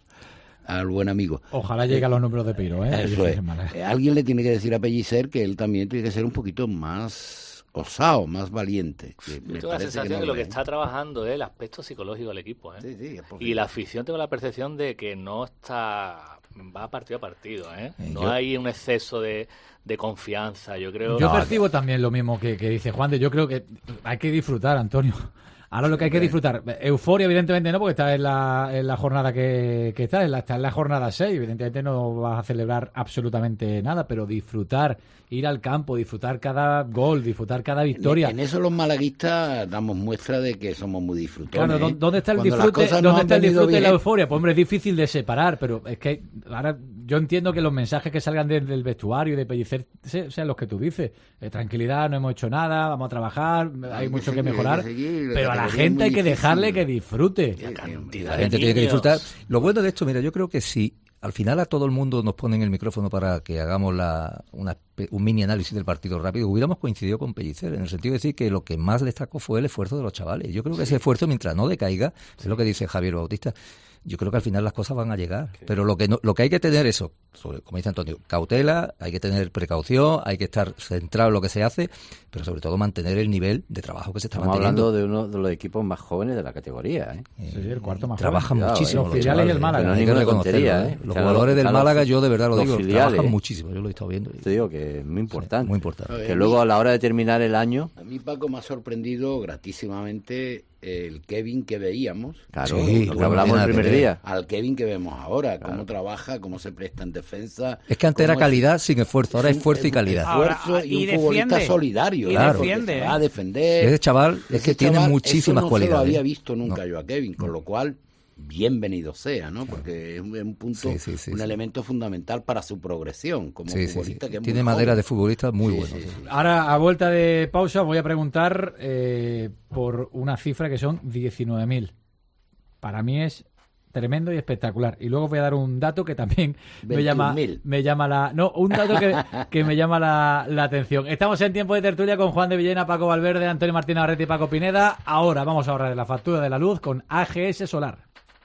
al buen amigo. Ojalá llegue a los números de Peiro, ¿eh? Eso es. Eh, alguien le tiene que decir a Pellicer que él también tiene que ser un poquito más osado, más valiente. Que Yo me tengo la parece sensación que, no que lo que es. está trabajando es el aspecto psicológico del equipo, ¿eh? Sí, sí, es y la afición tengo la percepción de que no está, va partido a partido, ¿eh? No yo- hay un exceso de, de confianza, yo creo. Yo percibo también lo mismo que, que dice Juan de. Yo creo que hay que disfrutar, Antonio. Ahora lo que hay que disfrutar, euforia evidentemente no, porque está en la, en la jornada que, que está, en la, está en la jornada seis, evidentemente no vas a celebrar absolutamente nada, pero disfrutar, ir al campo, disfrutar cada gol, disfrutar cada victoria. En, en eso los malaguistas damos muestra de que somos muy disfrutones. Claro, ¿dó- ¿dónde está el Cuando las disfrute? cosas no ¿Dónde han está el venido disfrute y la bien, euforia? Pues hombre, es difícil de separar, pero es que ahora yo entiendo que los mensajes que salgan desde el vestuario y de Pellicer se- sean los que tú dices. Eh, tranquilidad, no hemos hecho nada, vamos a trabajar, hay que mucho que seguir, mejorar, hay que seguir, la pero a la categoría es gente muy hay que difícil. dejarle que disfrute. La gente tiene que disfrutar. Lo bueno de esto, mira, yo creo que si al final a todo el mundo nos ponen el micrófono para que hagamos la, una, espe- un mini análisis del partido rápido, hubiéramos coincidido con Pellicer, en el sentido de decir que lo que más destacó fue el esfuerzo de los chavales. Yo creo que ese esfuerzo, mientras no decaiga, es lo que dice Javier Bautista, yo creo que al final las cosas van a llegar. Pero lo que no, lo que hay que tener eso, sobre- como dice Antonio, cautela, hay que tener precaución, hay que estar centrado en lo que se hace, pero sobre todo mantener el nivel de trabajo que se está Estamos manteniendo. hablando de uno de los equipos más jóvenes de la categoría, ¿eh? Sí, el cuarto más Trabajan Cuidado, muchísimo. ¿eh? los Los filiales y el chavales, Málaga. No es hay que ninguna reconocerlo, tontería, ¿eh? ¿eh? Los O sea, jugadores los- del están los- Málaga, yo de verdad lo los digo, filiales. trabajan muchísimo. Yo lo he estado viendo. Te digo que es muy importante. Muy importante. A ver, Que a mí- luego a la hora de terminar el año, A mí, Paco, me ha sorprendido gratísimamente el Kevin que veíamos. claro, Sí, lo que bueno, hablamos tiene el primer que ver. día. Al Kevin que vemos ahora, cómo trabaja, cómo se presta en defensa. Es que antes era cómo es- calidad sin esfuerzo, ahora es es un- esfuerzo y es un calidad. esfuerzo Ahora, y, y un futbolista defiende. solidario. Y claro, defiende, porque se ¿eh? va a defender. Ese chaval es Ese que tiene chaval, muchísimas eso no cualidades. se lo había visto nunca No. yo a Kevin, con lo cual bienvenido sea, ¿no? Porque es un, es un punto, Sí, sí, sí, un sí. elemento fundamental para su progresión como Sí, sí, sí. futbolista que es muy Tiene madera joven. de futbolista muy Sí, bueno. sí, sí. sí. Ahora, a vuelta de pausa, voy a preguntar eh, por una cifra que son diecinueve mil. Para mí es tremendo y espectacular. Y luego voy a dar un dato que también me llama, veintiún mil. me llama la... No, un dato que, que me llama la, la atención. Estamos en tiempo de tertulia con Juan de Villena, Paco Valverde, Antonio Martín Navarrete y Paco Pineda. Ahora vamos a ahorrar la factura de la luz con A G S Solar.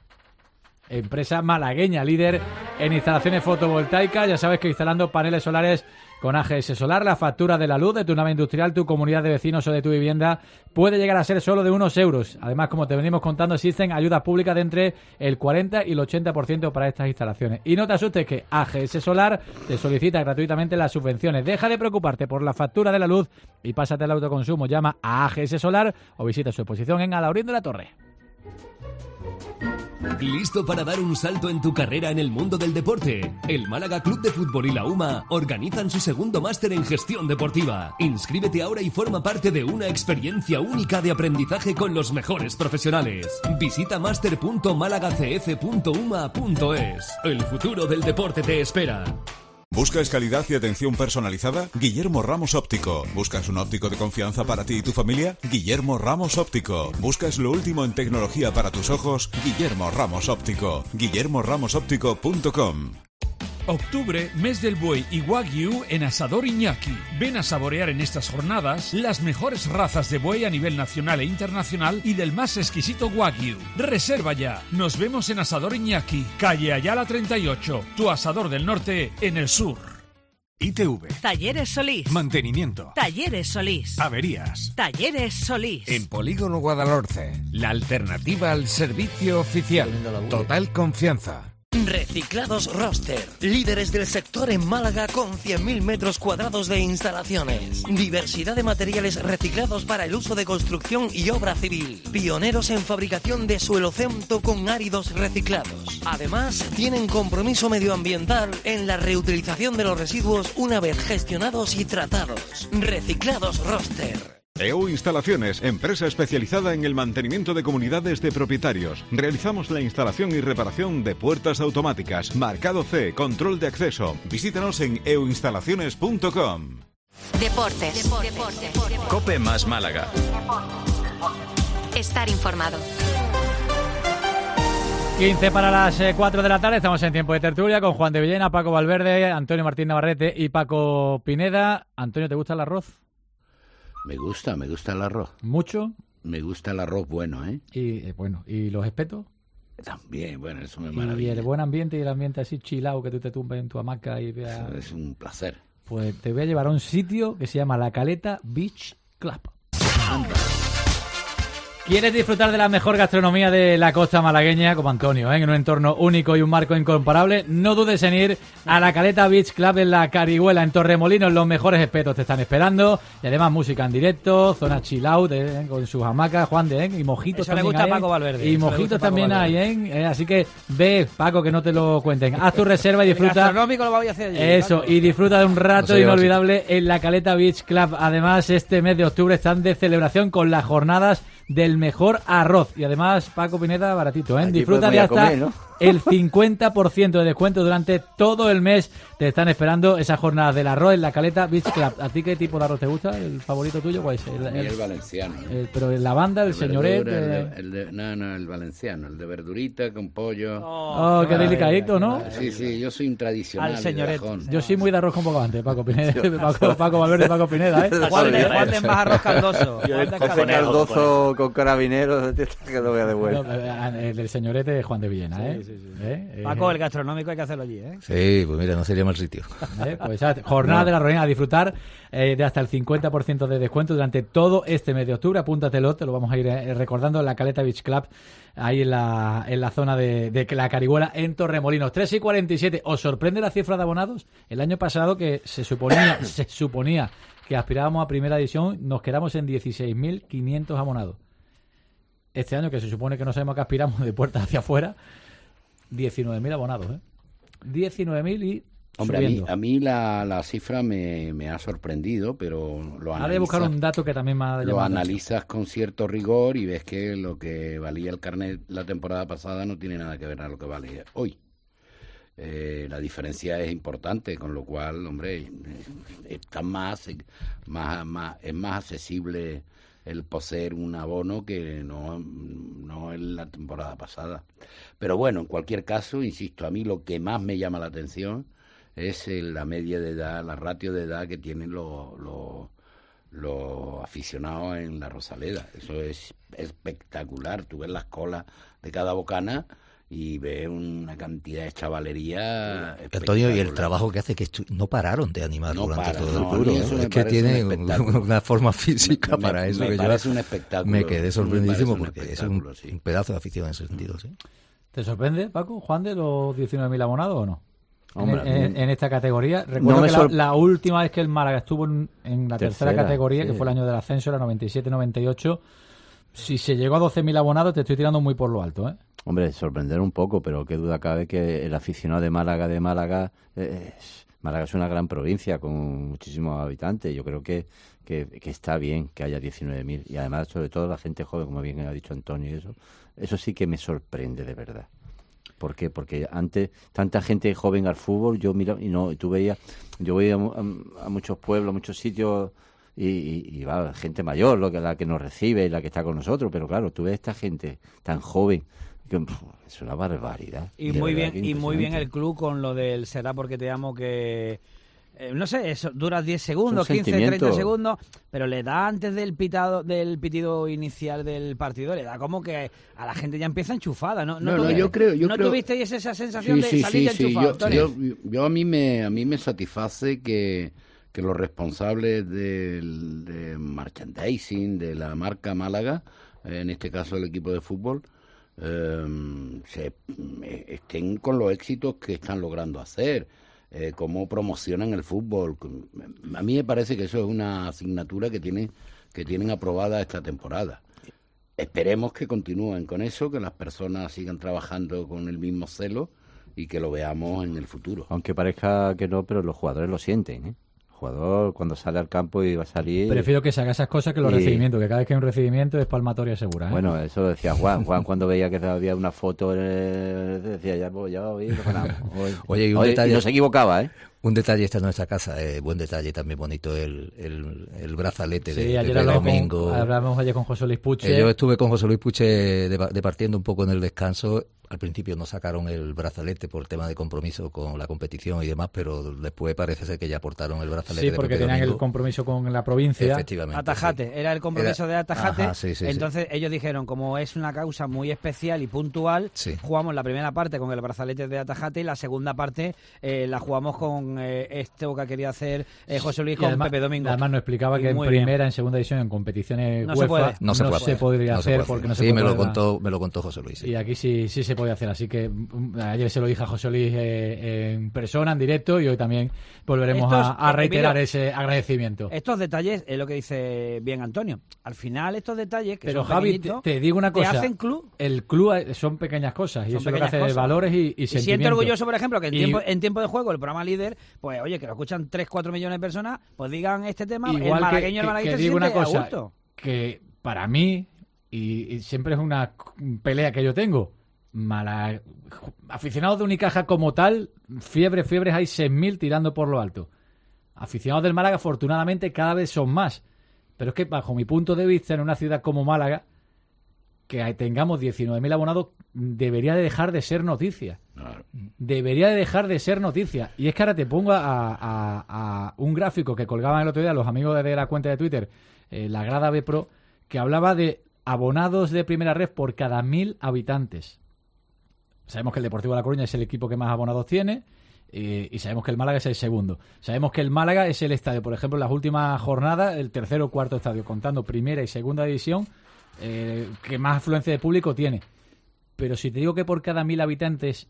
Empresa malagueña, líder en instalaciones fotovoltaicas. Ya sabes que instalando paneles solares con A G S Solar, la factura de la luz de tu nave industrial, tu comunidad de vecinos o de tu vivienda puede llegar a ser solo de unos euros. Además, como te venimos contando, existen ayudas públicas de entre el cuarenta y el ochenta por ciento para estas instalaciones. Y no te asustes que A G S Solar te solicita gratuitamente las subvenciones. Deja de preocuparte por la factura de la luz y pásate al autoconsumo. Llama a A G S Solar o visita su exposición en Alaurín de la Torre. ¿Listo para dar un salto en tu carrera en el mundo del deporte? El Málaga Club de Fútbol y la UMA organizan su segundo máster en gestión deportiva. Inscríbete ahora y forma parte de una experiencia única de aprendizaje con los mejores profesionales. Visita master punto málaga c f punto u m a punto es. El futuro del deporte te espera. ¿Buscas calidad y atención personalizada? Guillermo Ramos Óptico. ¿Buscas un óptico de confianza para ti y tu familia? Guillermo Ramos Óptico. ¿Buscas lo último en tecnología para tus ojos? Guillermo Ramos Óptico. guillermo ramos óptico punto com. Octubre, mes del buey y Wagyu en Asador Iñaki. Ven a saborear en estas jornadas las mejores razas de buey a nivel nacional e internacional y del más exquisito Wagyu. Reserva ya. Nos vemos en Asador Iñaki, calle Ayala treinta y ocho, tu asador del norte en el sur. I T V. Talleres Solís. Mantenimiento. Talleres Solís. Averías. Talleres Solís. En Polígono Guadalhorce, la alternativa al servicio oficial. Total confianza. Reciclados Roster, líderes del sector en Málaga con cien mil metros cuadrados de instalaciones. Diversidad de materiales reciclados para el uso de construcción y obra civil. Pioneros en fabricación de suelo cemento con áridos reciclados. Además, tienen compromiso medioambiental en la reutilización de los residuos una vez gestionados y tratados. Reciclados Roster. E U Instalaciones, empresa especializada en el mantenimiento de comunidades de propietarios. Realizamos la instalación y reparación de puertas automáticas, marcado C, control de acceso. Visítanos en e u instalaciones punto com. Deportes. Deportes. Cope más Málaga. Estar informado. quince para las cuatro de la tarde, estamos en tiempo de tertulia con Juan de Villena, Paco Valverde, Antonio Martín Navarrete y Paco Pineda. Antonio, ¿te gusta el arroz? Me gusta, me gusta el arroz. ¿Mucho? Me gusta el arroz bueno, ¿eh? Y eh, bueno, ¿y los espetos? También, bueno, eso me Y maravilla. el buen ambiente y el ambiente así chilao que tú te tumbes en tu hamaca y veas... Eso es un placer. Pues te voy a llevar a un sitio que se llama La Caleta Beach Club. Anda. ¿Quieres disfrutar de la mejor gastronomía de la costa malagueña, como Antonio, ¿eh? En un entorno único y un marco incomparable? No dudes en ir a la Caleta Beach Club en la Carihuela, en Torremolinos. Los mejores espetos te están esperando. Y además música en directo, zona chill out, ¿eh? Con sus hamacas, Juan de, ¿eh? Y mojitos Eso le también gusta hay, a Paco Valverde. Y Eso le mojitos gusta a Paco también hay, Valverde. ¿eh? Así que ve, Paco, que no te lo cuenten. Haz tu reserva y disfruta. El gastronómico lo voy a hacer allí, Eso, Paco. y disfruta de un rato No se lleva inolvidable en la Caleta Beach Club. Además, este mes de octubre están de celebración con las jornadas del mejor arroz. Y además, Paco Pineda, baratito, ¿eh? Aquí Disfruta podemos de ir a hasta comer, ¿no? el cincuenta por ciento de descuento durante todo el mes. Te están esperando esas jornadas del arroz en la Caleta Beach Club. ¿A ti qué tipo de arroz te gusta? ¿El favorito tuyo cuál es? El, A mí el- el valenciano. ¿eh? el- pero la banda, el, El señoret... verdura, eh, el de- el de- no, no, el valenciano, el de verdurita con pollo. Oh, qué delicadito, ¿no? Sí, sí, yo soy un tradicional. Al señoret. de cajón. Yo soy muy de arroz con bogante, Paco Pineda. Paco, Paco Valverde y Paco Pineda, ¿eh? Juan de, Juan de es más arroz caldoso. Yo Juan el de es José caldoso. Cardozo con carabineros, que lo voy a No, devolver. el del señorete de Juan de Villena, ¿eh? Sí, sí, sí. ¿Eh? Eh, Paco, el gastronómico hay que hacerlo allí, ¿eh? Sí, pues mira, no sería mal sitio. ¿Eh? Pues ya, jornada No. de la Reina a disfrutar eh, de hasta el cincuenta por ciento de descuento durante todo este mes de octubre. Apúntatelo, te lo vamos a ir eh, recordando en la Caleta Beach Club, ahí en la, en la zona de, de la Carihuela, en Torremolinos. tres y cuarenta y siete. ¿Os sorprende la cifra de abonados? El año pasado, que se suponía, se suponía que aspirábamos a primera división, nos quedamos en dieciséis mil quinientos abonados. Este año, que se supone que no sabemos que aspiramos de puertas hacia afuera, diecinueve mil abonados, ¿eh? diecinueve mil y Hombre, a mí, subiendo. a mí la, la cifra me, me ha sorprendido, pero lo Ahora voy a buscar analizas, un dato que también me ha lo llamado la atención. analizas con cierto rigor y ves que lo que valía el carnet la temporada pasada no tiene nada que ver a lo que vale hoy. Eh, la diferencia es importante, con lo cual, hombre, eh, está más, más, más, es más accesible el poseer un abono que no, no en la temporada pasada. Pero bueno, en cualquier caso, insisto, a mí lo que más me llama la atención es eh, la media de edad, la ratio de edad que tienen los, los, los aficionados en la Rosaleda. Eso es espectacular. Tú ves las colas de cada bocana y ves una cantidad de chavalería Antonio, y el espectacular. trabajo que hace, que estu- no pararon de animar No durante paran, todo no, el duro. a mí eso me Es que parece un tiene espectáculo. una forma física Me- para me- eso. me que yo parece un espectáculo. Me quedé Me sorprendidísimo parece un porque es un, espectáculo, sí. un pedazo de afición en ese sentido. ¿sí? ¿Te sorprende, Paco, Juan, de los diecinueve mil abonados o no? Hombre, en, en- mm. en esta categoría. Recuerdo No me que la, sor- la última vez que el Málaga estuvo en, en la tercera, Tercera, categoría, sí. que fue el año del ascenso, era noventa y siete noventa y ocho. Si se llegó a doce mil abonados, te estoy tirando muy por lo alto, ¿eh? Hombre, sorprender un poco, pero qué duda cabe que el aficionado de Málaga, de Málaga, eh, es- Málaga es una gran provincia con muchísimos habitantes. Yo creo que, que, que está bien que haya diecinueve mil. Y además, sobre todo, la gente joven, como bien ha dicho Antonio, y eso, eso sí que me sorprende de verdad. ¿Por qué? Porque antes, tanta gente joven al fútbol, yo mira, y no, tú veías, yo veía a, mu- a- a muchos pueblos, a muchos sitios, y, y, y va, gente mayor, lo que, la que nos recibe y la que está con nosotros, pero claro, tú ves esta gente tan joven, que pf, es una barbaridad. Y de muy verdad, bien, que y muy bien impresionante. el club con lo del será porque te amo, que eh, no sé, eso dura diez segundos, Es un quince, sentimiento. treinta segundos, pero le da antes del pitado, del pitido inicial del partido, le da como que a la gente ya empieza enchufada, ¿no? No, no, tuvi- yo creo- yo ¿no creo- tuvisteis esa sensación Sí, de sí, salir sí, ya sí. enchufado, Yo, Antonio? yo, yo a mí me a mí me satisface que, que los responsables del de merchandising de la marca Málaga, en este caso el equipo de fútbol, eh, se, estén con los éxitos que están logrando hacer, eh, cómo promocionan el fútbol. A mí me parece que eso es una asignatura que tienen, que tienen aprobada esta temporada. Esperemos que continúen con eso, que las personas sigan trabajando con el mismo celo y que lo veamos en el futuro. Aunque parezca que no, pero los jugadores lo sienten, ¿eh? El jugador cuando sale al campo y va a salir... Prefiero que se haga esas cosas que los y... recibimientos, que cada vez que hay un recibimiento es palmatoria segura, ¿eh? Bueno, eso decía Juan. Juan cuando veía que había una foto, eh, decía, ya, pues, ya hoy lo ganamos. Hoy. Oye, y un hoy, detalle... Y no se equivocaba, ¿eh? Un detalle está en nuestra casa, eh, buen detalle también bonito, el, el, el brazalete sí, de, ayer de hablamos domingo. Con, hablamos ayer con José Luis Puche. Eh, yo estuve con José Luis Puche departiendo un poco en el descanso. Al principio no sacaron el brazalete por el tema de compromiso con la competición y demás, pero después parece ser que ya aportaron el brazalete. Sí, porque de tenían domingo. el compromiso con la provincia. Efectivamente. Atajate, sí. Era el compromiso era... de Atajate. Ajá, sí, sí, entonces sí. ellos dijeron, como es una causa muy especial y puntual, sí. jugamos la primera parte con el brazalete de Atajate y la segunda parte eh, la jugamos con eh, esto que quería hacer eh, José Luis y con además, Pepe Domingo. Además nos explicaba que en primera, bien. en segunda división, en competiciones no UEFA, se puede. no se, no puede. se podría no hacer se puede. porque no sí, se me puede. lo contó, me lo contó José Luis. Sí. Y aquí sí, sí se puede hacer, así que um, ayer se lo dije a José Luis eh, en persona, en directo, y hoy también volveremos Estos, a, a reiterar mira, ese agradecimiento. Estos detalles es lo que dice bien Antonio. Al final estos detalles que Pero son Javi, te, te digo una cosa, te hacen club. El club son pequeñas cosas y son eso es lo que hace cosas. valores y, y, y sentimientos. Siento orgulloso, por ejemplo, que en, y, tiempo, en tiempo de juego el programa líder, pues oye, que lo escuchan tres, cuatro millones de personas, pues digan este tema, igual el malagueño, que, el malaguista que se digo siente una cosa, a gusto. Que para mí, y, y siempre es una pelea que yo tengo, Mala... aficionados de Unicaja como tal, fiebre, fiebres hay seis mil tirando por lo alto. Aficionados del Málaga, afortunadamente, cada vez son más. Pero es que, bajo mi punto de vista, en una ciudad como Málaga, que tengamos diecinueve mil abonados, debería de dejar de ser noticia. Claro. Debería de dejar de ser noticia. Y es que ahora te pongo a, a, a un gráfico que colgaban el otro día los amigos de la cuenta de Twitter, eh, la Grada B Pro, que hablaba de abonados de primera red por cada mil habitantes. Sabemos que el Deportivo de La Coruña es el equipo que más abonados tiene eh, y sabemos que el Málaga es el segundo. Sabemos que el Málaga es el estadio, por ejemplo, en las últimas jornadas, el tercero o cuarto estadio, contando primera y segunda división, eh, que más afluencia de público tiene. Pero si te digo que por cada mil habitantes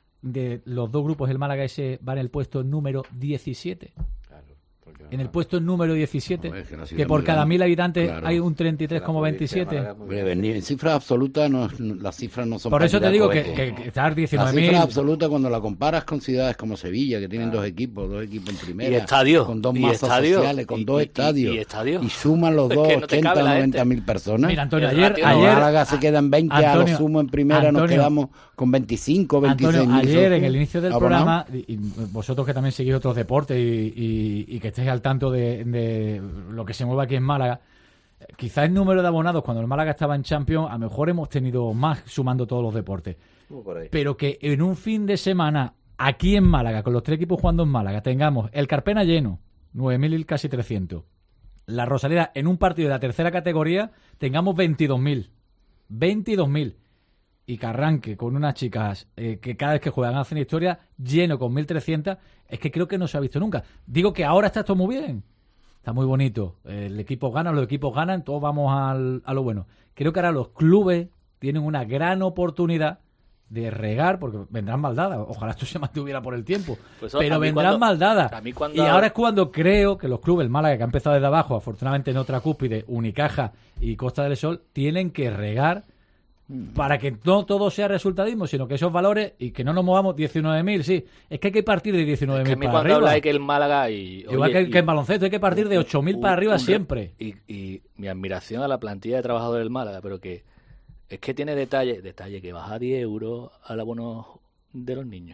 de los dos grupos el Málaga ese va en el puesto número diecisiete. En el puesto número diecisiete, no, es que, que por cada mil habitantes claro. hay un treinta y tres coma veintisiete. En cifras absolutas, no, las cifras no son... Por eso te digo que, que, que estar diecinueve mil... La cifra absoluta, cuando la comparas con ciudades como Sevilla, que tienen claro. dos equipos, dos equipos en primera... Y estadios. Con dos y masas estadio, sociales, con y, dos y, estadios. Y, y, estadios. Y suman los dos, es que no ochenta, noventa mil personas. Mira, Antonio, ayer... ayer Málaga se quedan veinte, Antonio, a lo sumo en primera, Antonio, nos quedamos con veinticinco, veintiséis Antonio, mil. Ayer, en el inicio del programa, y, y vosotros que también seguís otros deportes y, y, y que estéis al tanto de, de lo que se mueve aquí en Málaga, quizás el número de abonados cuando el Málaga estaba en Champions, a lo mejor hemos tenido más sumando todos los deportes. Pero que en un fin de semana, aquí en Málaga, con los tres equipos jugando en Málaga, tengamos el Carpena lleno, nueve mil casi trescientos. La Rosaleda en un partido de la tercera categoría, tengamos veintidós mil. veintidós mil. Y que arranque con unas chicas eh, que cada vez que juegan hacen historia, lleno con mil trescientos, es que creo que no se ha visto nunca. Digo que ahora está todo muy bien. Está muy bonito. El equipo gana, los equipos ganan, todos vamos al, a lo bueno. Creo que ahora los clubes tienen una gran oportunidad de regar, porque vendrán maldadas. Ojalá esto se mantuviera por el tiempo. Pues pero vendrán cuando, maldadas. Cuando... Y ahora es cuando creo que los clubes, el Málaga, que ha empezado desde abajo, afortunadamente en otra cúspide, Unicaja y Costa del Sol, tienen que regar para que no todo sea resultadismo, sino que esos valores y que no nos movamos diecinueve mil, sí. Es que hay que partir de diecinueve mil para arriba. Habla de que el Málaga y... Igual oye, que, y, que en baloncesto hay que partir de ocho mil para arriba un, siempre. Y, y mi admiración a la plantilla de trabajadores del Málaga, pero que es que tiene detalle, detalle que baja diez euros al abono de los niños.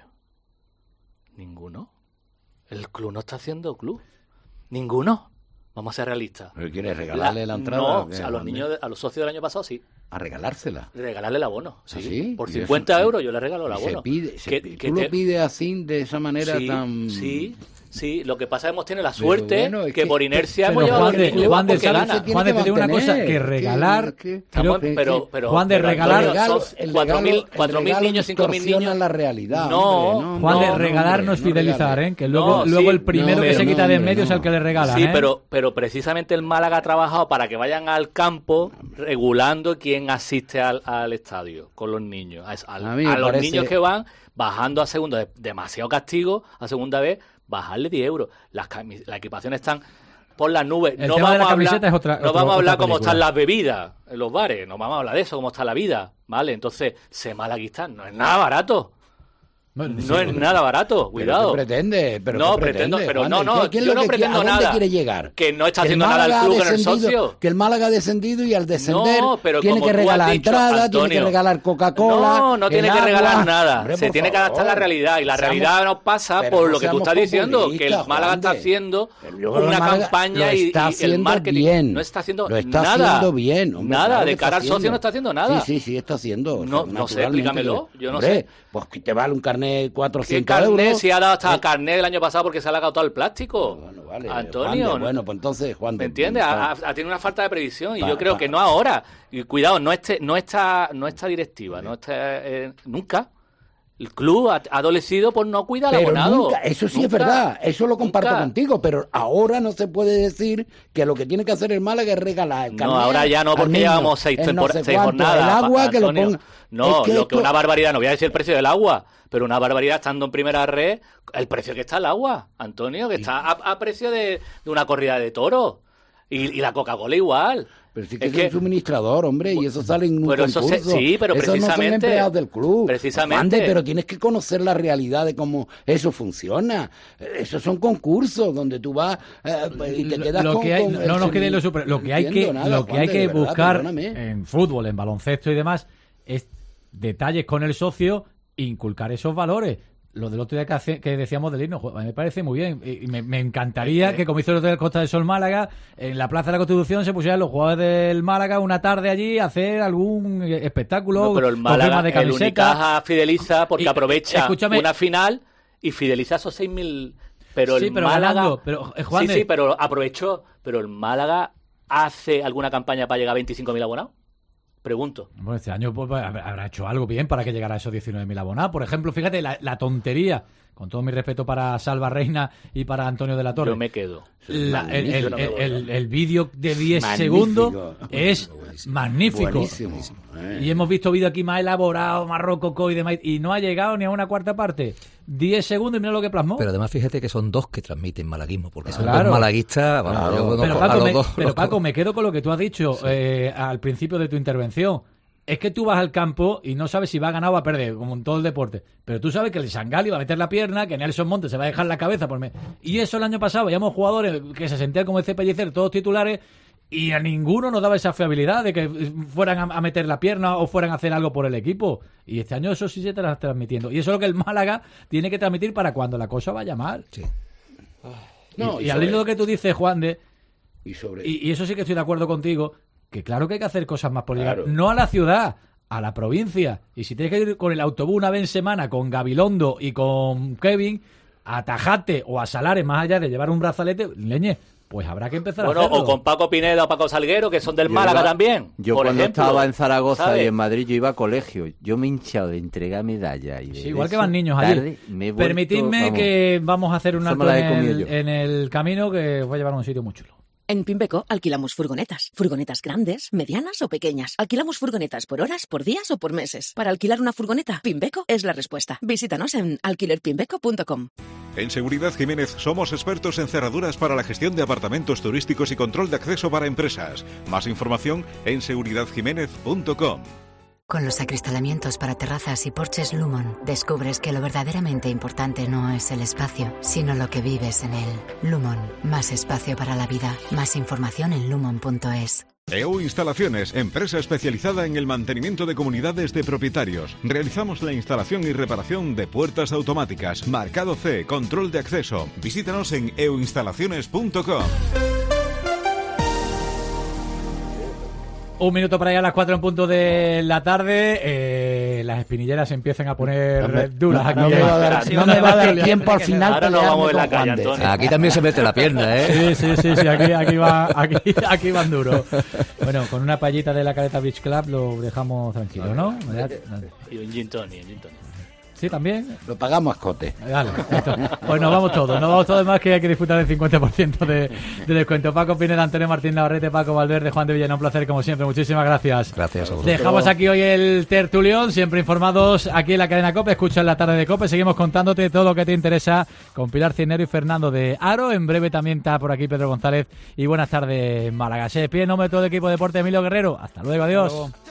Ninguno. El club no está haciendo club. Ninguno. Vamos a ser realistas. ¿Pero quieres regalarle la, la entrada? No, o sea, a los niños, a los socios del año pasado sí. ¿A regalársela? Regalarle el abono, sí. ¿Sí? Por cincuenta euros yo le regalo el abono. Se pide, se que, pide. Que ¿Tú te... lo pides así, de esa manera sí, tan...? Sí, Sí, lo que pasa es que hemos tenido la suerte bueno, es que, que por inercia hemos pero llevado Juan de, los niños Juan de, porque gana. Juan de, te digo una cosa, que regalar... que- Estamos- que- pero, pero, Juan de pero, regalar- Antonio, regalo- son el cuatro mil regalo- el cuatro mil regalo niños, cinco mil distorsiona niños. la realidad, No, hombre, Juan de no, regalar hombre, no es no fidelizar, regales. ¿eh? Que luego, No, luego sí, el primero no, que se hombre, quita de en no, medio es el no. que le regala, Sí, ¿eh? pero, pero precisamente el Málaga ha trabajado para que vayan al campo regulando quién asiste al, al estadio con los niños. A, a- A mí me a los parece- niños que van bajando a segunda, de- demasiado castigo, a segunda vez, bajarle diez euros. Las, cami- las equipaciones están por las nubes. El no tema de vamos la a hablar, camiseta es otra- no otro- vamos a hablar otra cómo película. están las bebidas en los bares, no vamos a hablar de eso, cómo está la vida, ¿vale? Entonces, ser malaguista no es nada barato. Bueno, No es nada barato, cuidado. ¿Pero qué pretende? ¿Pero no, qué pretende, pretendo, pero Juan? no, no, ¿Qué- qué es yo lo no que quiere- pretendo ¿a dónde nada. quiere llegar? Que no está Que el haciendo nada el Málaga club ha con el descendido- socio. Que el Málaga ha descendido y al descender No, pero tiene como que tú has regalar dicho, entrada, tiene que Antonio, regalar Coca-Cola. No, no tiene el que agua. regalar nada. Hombre, Se por tiene que adaptar a la favor. realidad. Y la Seamos- realidad nos pasa pero por no lo que tú seamos estás diciendo, que el populistas, Málaga está Juan de. haciendo Yo creo que el una Málaga campaña lo y, está y el haciendo marketing bien. no está haciendo Lo está nada. haciendo bien. hombre, nada, claro que de está cara al socio haciendo. no está haciendo nada. Sí, sí, sí, está haciendo. No, o sea, no sé, naturalmente explícamelo, que- yo no Hombre, sé. Pues que te vale un carnet cuatro o ¿Qué cinco carnet? euros. Si ha dado hasta Eh, carnet el año pasado porque se le ha agotado el plástico. vale, Antonio, Juan de, bueno, pues entonces, Juan de, ¿me entiendes? pa- Ha, ha tenido una falta de previsión y Pa- yo creo pa- que no ahora. Y cuidado, no este, no esta, no esta directiva, no esta, eh, nunca. El club ha, ha adolecido por no cuidar al Pero abonado. nunca, eso sí es Nunca. verdad, eso lo comparto Nunca. contigo, pero ahora no se puede decir que lo que tiene que hacer el Málaga es regalar el No, carnet ahora ya no, al porque niño, llevamos seis, el no tempor- sé seis cuánto, jornadas. el agua que lo Antonio. ponga. No, Es que lo esto- que una barbaridad, no voy a decir el precio del agua, pero una barbaridad estando en primera red, el precio que está el agua, Antonio, que está a, a precio de, de una corrida de toros. Y, y la Coca-Cola igual. Pero sí que Es es, que- un suministrador, hombre, y eso sale en un Pero eso se- concurso. sí, pero Esos no son precisamente- empleados del club. precisamente. Juan de, pero tienes que conocer la realidad de cómo eso funciona. Eh, Esos son concursos donde tú vas eh, y te quedas lo con... que hay, con no el nos semi- quede lo, super- lo que hay que entiendo nada, lo que Juan hay de, que de verdad, buscar perdóname. en fútbol, en baloncesto y demás es detalles con el socio, inculcar esos valores. Lo del otro día que, hace- que decíamos del himno, jo, me parece muy bien. Y y me, me encantaría que, como hizo el otro día el Costa del Sol Málaga, en la Plaza de la Constitución se pusieran los jugadores del Málaga una tarde allí a hacer algún espectáculo. No, pero el con Málaga, firmas de el camiseta. Unicaja fideliza porque Y- aprovecha escúchame. una final y fideliza esos seis mil. Pero Sí, el pero Málaga... ganando, pero, eh, Juan sí, de- sí, pero aprovechó. Pero el Málaga hace alguna campaña para llegar a veinticinco mil abonados. Pregunto. Bueno, este año pues, habrá habrá hecho algo bien para que llegara a esos diecinueve mil abonados. Por ejemplo, fíjate, la, la tontería, con todo mi respeto para Salva Reina y para Antonio de la Torre. Yo me quedo. La- el el, Yo no me el- voy. el- el vídeo de diez Magnífico. segundos es magnífico. Buenísimo. Eh. Y hemos visto vídeos aquí más elaborados, más rococó y demás, y no ha llegado ni a una cuarta parte. diez segundos y mira lo que plasmó. Pero además fíjate que son dos que transmiten malaguismo, porque son Claro. dos malaguistas, vamos, Claro. yo conozco Pero, a Paco, los me, dos. pero Paco, me quedo con lo que tú has dicho eh, al principio de tu intervención. Es que tú vas al campo y no sabes si va a ganar o va a perder, como en todo el deporte. Pero tú sabes que el Sangali va a meter la pierna, que Nelson Montes se va a dejar la cabeza. Por me... Y eso el año pasado, veíamos jugadores que se sentían como dice Pellicer, todos titulares, y a ninguno nos daba esa fiabilidad de que fueran a, a meter la pierna o fueran a hacer algo por el equipo. Y este año eso sí se está transmitiendo. Y eso es lo que el Málaga tiene que transmitir para cuando la cosa vaya mal. Sí. Y, No, y y al sobre- hilo de lo que tú dices, Juan, de... Y sobre... Y, y eso sí que estoy de acuerdo contigo, que claro que hay que hacer cosas más por llegar, Claro. no a la ciudad, a la provincia. Y si tienes que ir con el autobús una vez en semana con Gabilondo y con Kevin a Tajate o a Salares, más allá de llevar un brazalete, leñe, pues habrá que empezar Bueno, a hacerlo. o con Paco Pineda o Paco Salguero, que son del Yo Málaga iba- también. Yo por cuando ejemplo, estaba en Zaragoza ¿sabes? y en Madrid, yo iba a colegio. Yo me he hinchado de entregar medallas. Y de Sí, igual que eso, van niños allí. tarde, me he vuelto, Permitidme vamos, que vamos a hacer un Esa alto me la en he comido el, yo. en el camino que os va a llevar a un sitio muy chulo. En Pimbeco alquilamos furgonetas. Furgonetas grandes, medianas o pequeñas. Alquilamos furgonetas por horas, por días o por meses. Para alquilar una furgoneta, Pimbeco es la respuesta. Visítanos en alquiler pimbeco punto com. En Seguridad Jiménez somos expertos en cerraduras para la gestión de apartamentos turísticos y control de acceso para empresas. Más información en seguridad jiménez punto com. Con los acristalamientos para terrazas y porches Lumon, descubres que lo verdaderamente importante no es el espacio, sino lo que vives en él. Lumon, más espacio para la vida. Más información en lumon punto es. E U Instalaciones, empresa especializada en el mantenimiento de comunidades de propietarios. Realizamos la instalación y reparación de puertas automáticas, marcado C, control de acceso. Visítanos en e u instalaciones punto com. Un minuto para ir a las cuatro en punto de la tarde. Eh, las espinilleras se empiezan a poner no me, duras. No, aquí no me va a dar, no me va a dar tiempo al final. Ahora nos vamos en la calle, Antonio. Aquí también se mete la pierna, ¿eh? Sí, sí, sí, sí aquí, aquí, va, aquí, aquí van duros. Bueno, con una payita de la Caleta Beach Club lo dejamos tranquilo, ¿no? Y un gin tonic, un gin tonic. Sí, también. Lo pagamos a escote. Vale, pues nos vamos todos, nos vamos todos más que hay que disfrutar del cincuenta por ciento de, de descuento. Paco Pineda, Antonio Martín Navarrete, Paco Valverde, Juan de Villena, un placer como siempre, muchísimas gracias. Gracias a vosotros. Dejamos aquí hoy el tertulión, siempre informados aquí en la cadena COPE, escucha en la tarde de COPE, seguimos contándote todo lo que te interesa con Pilar Cinero y Fernando de Aro, en breve también está por aquí Pedro González y buenas tardes Málaga. Se despide en nombre de todo el equipo de Deporte Emilio Guerrero, hasta luego, adiós. Hasta luego.